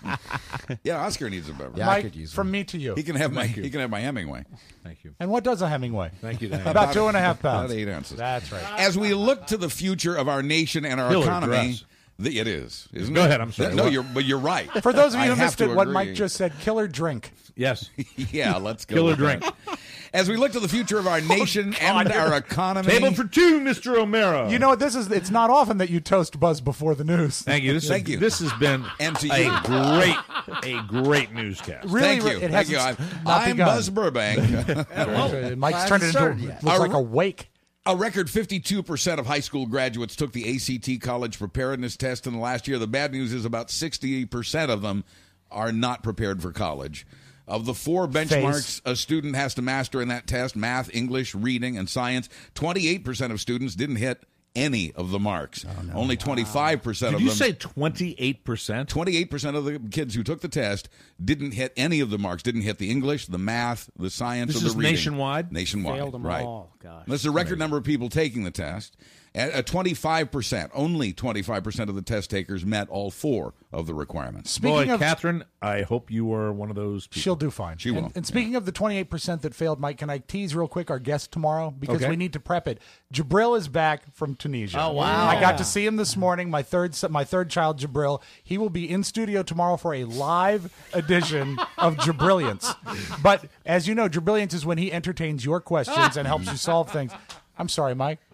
Yeah, Oscar needs a beverage. Yeah, I Mike, could use from one. me to you. He can have my Hemingway. Thank you. And what does a Hemingway? Thank you, Diana. About 2.5 pounds. About 8 ounces. That's right. As we look to the future of our nation and our Killer economy, dress. it is, isn't Go it? ahead, I'm sorry. No, What? you're right. For those of I you who have missed to it, what agree. Mike just said, killer drink. Yes. Yeah, let's go. Killer with drink. that. As we look to the future of our nation and our economy, Table for two, Mr. O'Mara. You know what? It's not often that you toast Buzz before the news. Thank you. Thank you. This has been And to a you. great newscast. Really, Thank you. it Thank you. hasn't I'm begun. Buzz Burbank. Mike's turned it into looks like a wake. A record 52% of high school graduates took the ACT college preparedness test in the last year. The bad news is about 60% of them are not prepared for college. Of the 4 benchmarks a student has to master in that test, math, English, reading, and science, 28% of students didn't hit any of the marks. Only 25% of them. Did you say 28%? 28% of the kids who took the test didn't hit any of the marks, didn't hit the English, the math, the science, This or the is reading. nationwide? Nationwide, Failed them right. all. Gosh. That's a record number of people taking the test. At 25%, only 25% of the test takers met all 4 of the requirements. Boy, Speaking of- Catherine, I hope you are one of those people. She'll do fine. She will. And speaking of the 28% that failed, Mike, can I tease real quick our guest tomorrow? Because Okay. we need to prep it. Jabril is back from Tunisia. Oh, wow. I got to see him this morning, my third child, Jabril. He will be in studio tomorrow for a live edition of Jabrilliance. But as you know, Jabrilliance is when he entertains your questions and helps you solve things. I'm sorry, Mike.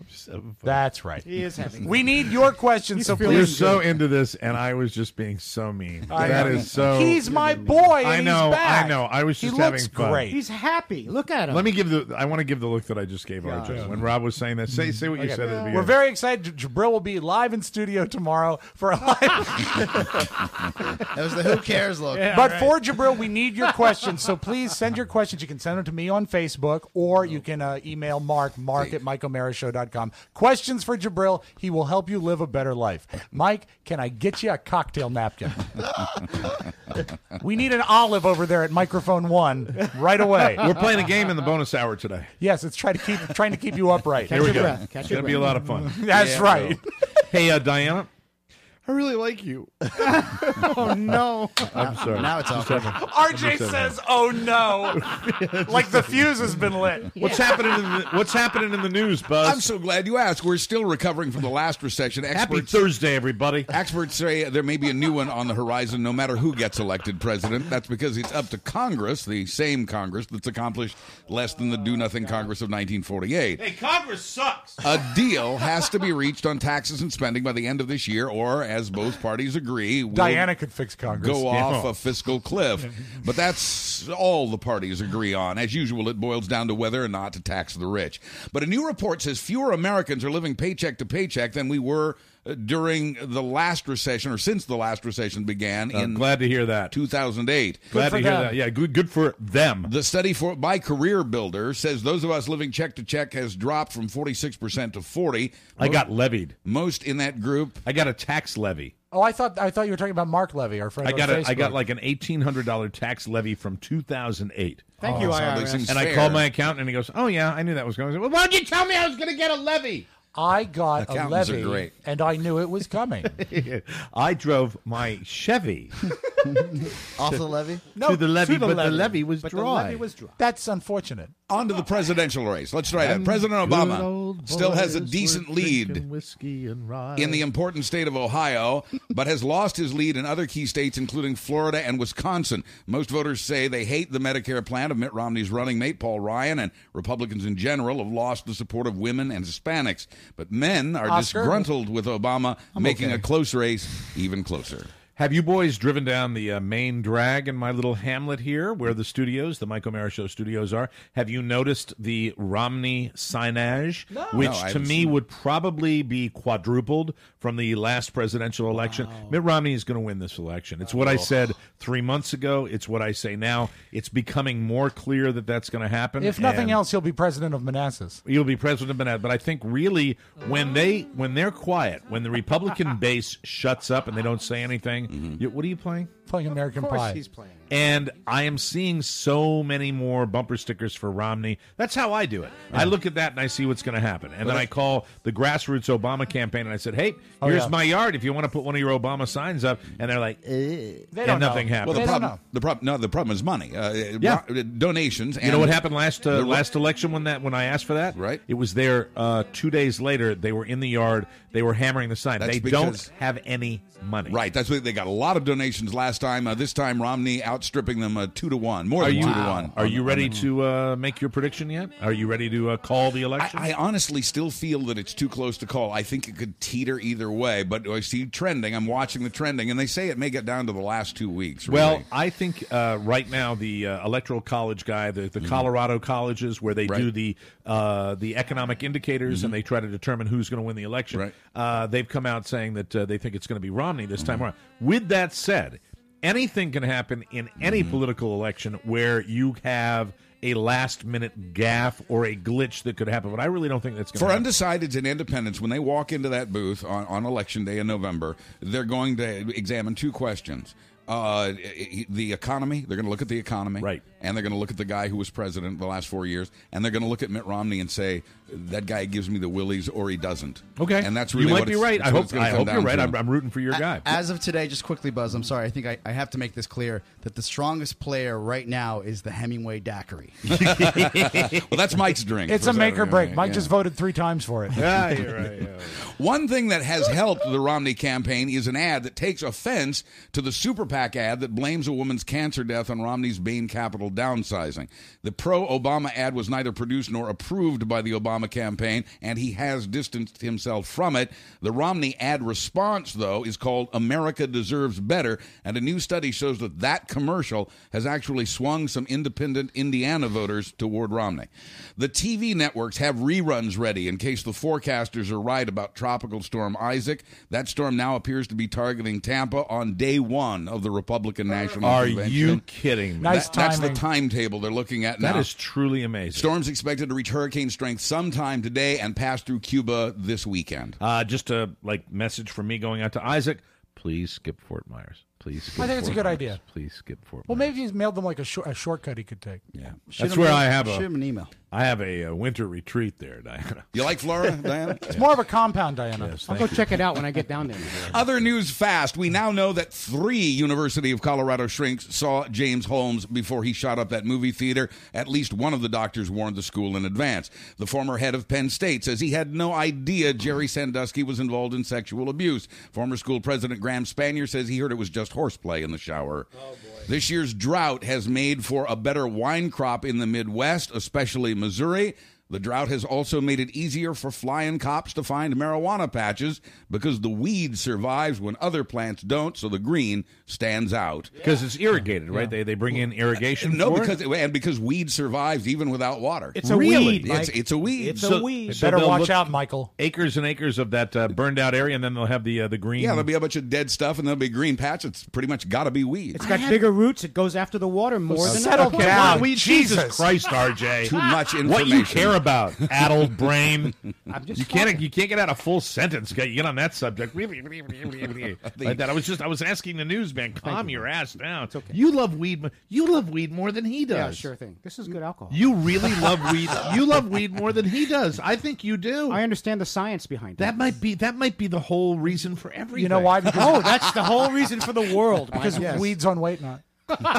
That's right. He is having We need your questions, so You're please. so into this, and I was just being so mean. I That know. is so. He's my boy. And I know. He's back. I know. I was He just having looks fun. great. He's happy. Look at him. Let me give the. I want to give the look that I just gave RJ when Rob was saying that. Say what you Okay. said at the beginning. We're very excited. Jabril will be live in studio tomorrow for a live. That was the who cares look. But for Jabril, we need your questions. So please send your questions. You can send them to me on Facebook, or you can email Mark at MikeO'MaraShow.com. Questions for Jabril. He will help you live a better life. Mike, can I get you a cocktail napkin? We need an olive over there at microphone 1 right away. We're playing a game in the bonus hour today. Yes, it's trying to keep you upright. Here we go. It's going to be a lot of fun. That's right. Hey, Diana. I really like you. Oh, no. I'm sorry. Now it's Just off. having- RJ just says, "Oh no!" Like the fuse has been lit. What's happening in the news, Buzz? I'm so glad you asked. We're still recovering from the last recession. Happy Thursday, everybody. Experts say there may be a new one on the horizon no matter who gets elected president. That's because it's up to Congress, the same Congress that's accomplished less than the do-nothing Congress of 1948. Hey, Congress sucks. A deal has to be reached on taxes and spending by the end of this year, or, as both parties agree, we'll Diana could fix Congress. go off Yeah. a fiscal cliff. But that's all the parties agree on. As usual, it boils down to whether or not to tax the rich. But a new report says fewer Americans are living paycheck to paycheck than we were during the last recession, or since the last recession began in glad to hear that. 2008. Glad to hear that. Yeah, good for them. The study by Career Builder says those of us living check to check has dropped from 46% to 40%. I got levied. Most in that group. I got a tax levy. Oh, I thought you were talking about Mark Levy, our friend. I got on I got Facebook. like an $1,800 tax levy from 2008. Thank you, hardly IRS. seems And I fair. called my accountant, and he goes, "Oh yeah, I knew that was going." I said, "Well, why'd you tell me I was going to get a levy?" I got a Accountants are levy, great. and I knew it was coming. I drove my Chevy Off the levee? to the levee, to the but the levee. levee was But the dry. levee was dry. That's unfortunate. On to the presidential race. Let's try that. President Obama still has a decent lead whiskey and rye. in the important state of Ohio, but has lost his lead in other key states, including Florida and Wisconsin. Most voters say they hate the Medicare plan of Mitt Romney's running mate, Paul Ryan, and Republicans in general have lost the support of women and Hispanics. But men are Oscar? disgruntled with Obama, making okay. a close race even closer. Have you boys driven down the main drag in my little hamlet here, where the studios, the Mike O'Mara Show studios are? Have you noticed the Romney signage, which No, I to haven't me seen it. would probably be quadrupled from the last presidential election? Mitt Romney is going to win this election. It's what I said 3 months ago. It's what I say now. It's becoming more clear that that's going to happen. If nothing and else, he'll be president of Manassas. You'll be president of Bennett, but I think really when they're quiet, when the Republican base shuts up and they don't say anything, what are you playing? Playing American Of course Pie. he's playing. And I am seeing so many more bumper stickers for Romney. That's how I do it. I look at that and I see what's going to happen. And then I call the grassroots Obama campaign and I said, hey, here's yeah. my yard if you want to put one of your Obama signs up. And they're like, They and don't nothing know. happened. They don't know. The problem is money. Yeah. Donations. You know what happened last election when I asked for that? Right. It was there 2 days later. They were in the yard. They were hammering the sign. That's They because- don't have any money. Right. That's what they got. A lot of donations last time. This time, Romney outstripping them 2-1, more Are than you 2-1. Are you ready to make your prediction yet? Are you ready to call the election? I honestly still feel that it's too close to call. I think it could teeter either way, but I see trending. I'm watching the trending, and they say it may get down to the last 2 weeks. Really. Well, I think right now the electoral college guy, the Colorado colleges, where they do the economic indicators and they try to determine who's going to win the election, they've come out saying that they think it's going to be Romney this time around. With that said, anything can happen in any political election where you have a last-minute gaffe or a glitch that could happen, but I really don't think that's going to For happen. undecideds and independents, when they walk into that booth on Election Day in November, they're going to examine two questions. The economy, they're going to look at the economy. Right. And they're going to look at the guy who was president the last 4 years, and they're going to look at Mitt Romney and say, that guy gives me the willies or he doesn't. Okay. And that's really you might what be it's- right. that's I what hope, it's gonna I come hope you're down right. to. I'm rooting for your guy. As of today, just quickly, Buzz, I'm sorry. I think I have to make this clear that the strongest player right now is the Hemingway daiquiri. Well, that's Mike's drink. It's for a make or Saturday break. night, Mike yeah. just voted 3 times for it. Yeah, you're right. Yeah. One thing that has helped the Romney campaign is an ad that takes offense to the Super PAC ad that blames a woman's cancer death on Romney's Bain Capital downsizing. The pro-Obama ad was neither produced nor approved by the Obama Obama campaign, and he has distanced himself from it. The Romney ad response, though, is called America Deserves Better, and a new study shows that commercial has actually swung some independent Indiana voters toward Romney. The TV networks have reruns ready in case the forecasters are right about Tropical Storm Isaac. That storm now appears to be targeting Tampa on day one of the Republican National Convention. Are you kidding me? Nice That's the timing. timetable they're looking at now. That is truly amazing. Storm's expected to reach hurricane strength sometime today and pass through Cuba this weekend. Just a message from me going out to Isaac. Please skip Fort Myers. Please skip I think it's a Fort good Myers. idea. Please skip Fort Well, Myers. maybe he's mailed them like a shortcut he could take. Yeah. That's where I have Shoot him an email. I have a winter retreat there, Diana. You like Florida, Diana? It's more of a compound, Diana. Yes, I'll thank go you. check it out when I get down there. Other news fast. We now know that 3 University of Colorado shrinks saw James Holmes before he shot up that movie theater. At least one of the doctors warned the school in advance. The former head of Penn State says he had no idea Jerry Sandusky was involved in sexual abuse. Former school president Graham Spanier says he heard it was just horseplay in the shower. Oh, boy. This year's drought has made for a better wine crop in the Midwest, especially Missouri. The drought has also made it easier for flying cops to find marijuana patches because the weed survives when other plants don't, so the green stands out. Because it's irrigated, right? They bring in irrigation No, for it? because weed survives even without water. It's a weed, Mike. It's a weed. It's a weed. Better they'll watch look out, Michael. Acres and acres of that burned out area, and then they'll have the green. Yeah, there'll be a bunch of dead stuff, and there'll be a green patch. It's pretty much got to be weed. It's got bigger roots. It goes after the water more than settle the down. Jesus Christ, RJ. Too much information. What you care about, addled brain. I'm just You can't get out a full sentence. You get on that subject like that. I was asking the newsman, calm your ass down. It's okay. You love weed. You love weed more than he does. Yeah, sure thing. This is good alcohol. You really love weed. You love weed more than he does. I think you do. I understand the science behind it. That might be the whole reason for everything. You know why? Because, Oh, that's the whole reason for the world. Mike. because Yes. weed's on weight not.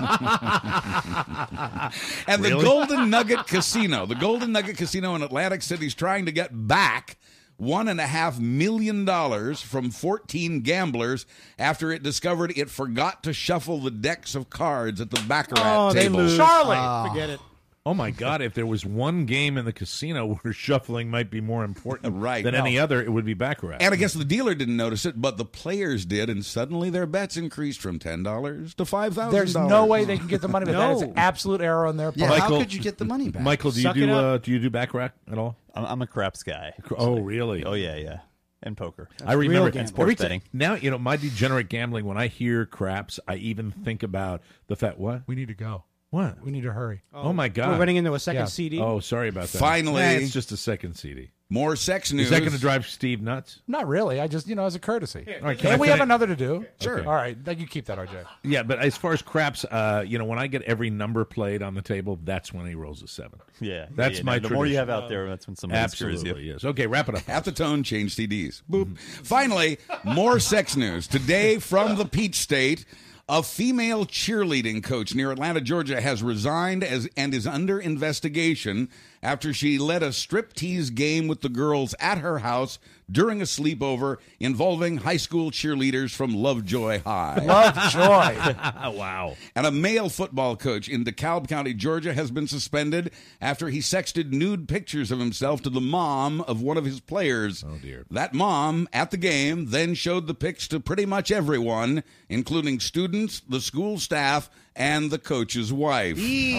And the Really? Golden Nugget Casino. The Golden Nugget Casino in Atlantic City is trying to get back $1.5 million from 14 gamblers after it discovered it forgot to shuffle the decks of cards at the Baccarat they table. lose. Charlie! Forget it. Oh my God! If there was one game in the casino where shuffling might be more important Right. than any other, it would be Baccarat. And I guess the dealer didn't notice it, but the players did, and suddenly their bets increased from $10 to $5,000. There's no way they can get the money back. That is No. absolute error on their part. Yeah, Michael- how could you get the money back? Michael, do Suck it up. you do Baccarat at all? I'm a craps guy. Oh, really? Oh yeah. And poker. I remember real gambling. Sports every ti- betting. Now my degenerate gambling. When I hear craps, I even think about the fact. What? We need to go. What? We need to hurry. Oh my God! We're running into a second Yeah. CD. Oh, sorry about that. Finally- Nah, it's just a second CD. More sex news. Is that going to drive Steve nuts? Not really. I just, as a courtesy. All right, can And I we have finish? another to do. Sure. All right. You keep that, RJ. Yeah, but as far as craps, when I get every number played on the table, that's when he rolls a 7. Yeah. That's yeah, my The more you tradition. have out there, that's when somebody screws you. Absolutely, yes. Okay, wrap it up. Half the tone, change CDs. Boop. Finally, more sex news. Today from the Peach State, a female cheerleading coach near Atlanta, Georgia, has resigned and is under investigation after she led a striptease game with the girls at her house during a sleepover involving high school cheerleaders from Lovejoy High. Lovejoy. Wow. And a male football coach in DeKalb County, Georgia, has been suspended after he sexted nude pictures of himself to the mom of one of his players. Oh, dear. That mom, at the game, then showed the pics to pretty much everyone, including students, the school staff, and the coach's wife.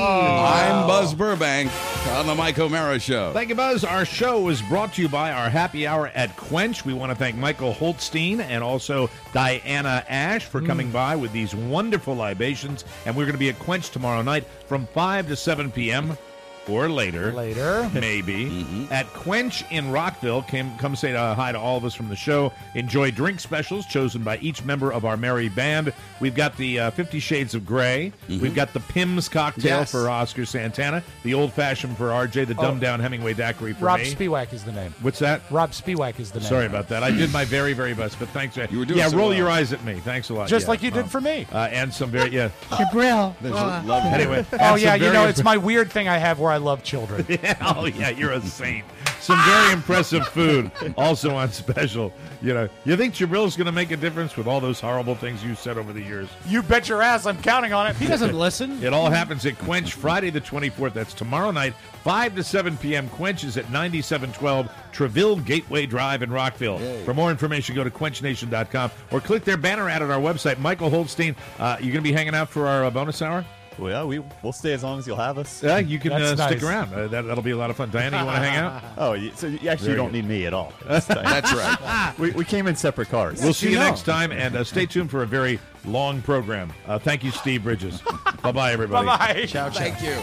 I'm Buzz Burbank on the Mike O'Mara Show. Thank you, Buzz. Our show is brought to you by our happy hour at Quench. We want to thank Michael Holstein and also Diana Ash for coming by with these wonderful libations. And we're going to be at Quench tomorrow night from 5 to 7 p.m. or later. Maybe. At Quench in Rockville. Come say hi to all of us from the show. Enjoy drink specials chosen by each member of our merry band. We've got the 50 Shades of Grey. We've got the Pimm's cocktail Yes. for Oscar Santana. The Old Fashioned for RJ. The Dumbed Down Hemingway Daiquiri for Rob me. Spiewak is the name. What's that? Rob Spiewak is the name. Sorry about that. I did my very, very best, but thanks. You were doing so roll well. your eyes at me. Thanks a lot. Just Yeah. like you did for me. And some very, Gabriel. Love Anyway. Oh, and yeah, some very- it's my weird thing I have where where I love children. Oh, yeah, you're a saint. Some very impressive food also on special. You know, you think Jabril's going to make a difference with all those horrible things you said over the years? You bet your ass I'm counting on it. He doesn't listen. It all happens at Quench Friday the 24th. That's tomorrow night, 5 to 7 p.m. Quench is at 9712 Treville Gateway Drive in Rockville. Yay. For more information, go to quenchnation.com or click their banner ad at our website. Michael Holstein, you're going to be hanging out for our bonus hour? Well, yeah, we'll stay as long as you'll have us. Yeah, you can That's stick nice. around. That'll be a lot of fun. Diana, you want to hang out? Oh, so you actually don't need me at all. That's right. We came in separate cars. We'll see you next time, and stay tuned for a very long program. Thank you, Steve Bridges. Bye-bye, everybody. Bye-bye. Ciao, ciao. Thank you.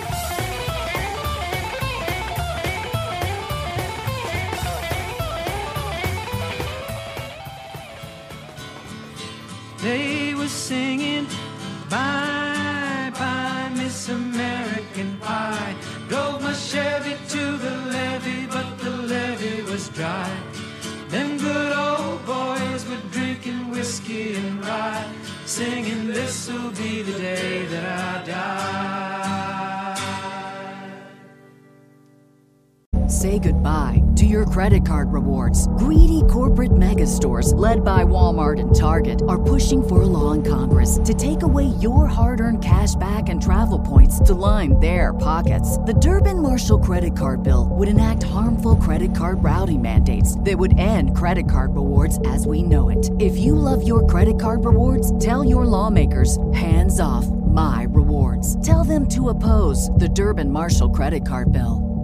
They were singing, bye, bye, Miss American Pie. Drove my Chevy to the levee, but the levee was dry. Them good old boys were drinking whiskey and rye, singing, this'll be the day that I die. Say goodbye to your credit card rewards. Greedy corporate mega stores, led by Walmart and Target, are pushing for a law in Congress to take away your hard-earned cash back and travel points to line their pockets. The Durbin-Marshall credit card bill would enact harmful credit card routing mandates that would end credit card rewards as we know it. If you love your credit card rewards, tell your lawmakers, hands off my rewards. Tell them to oppose the Durbin-Marshall credit card bill.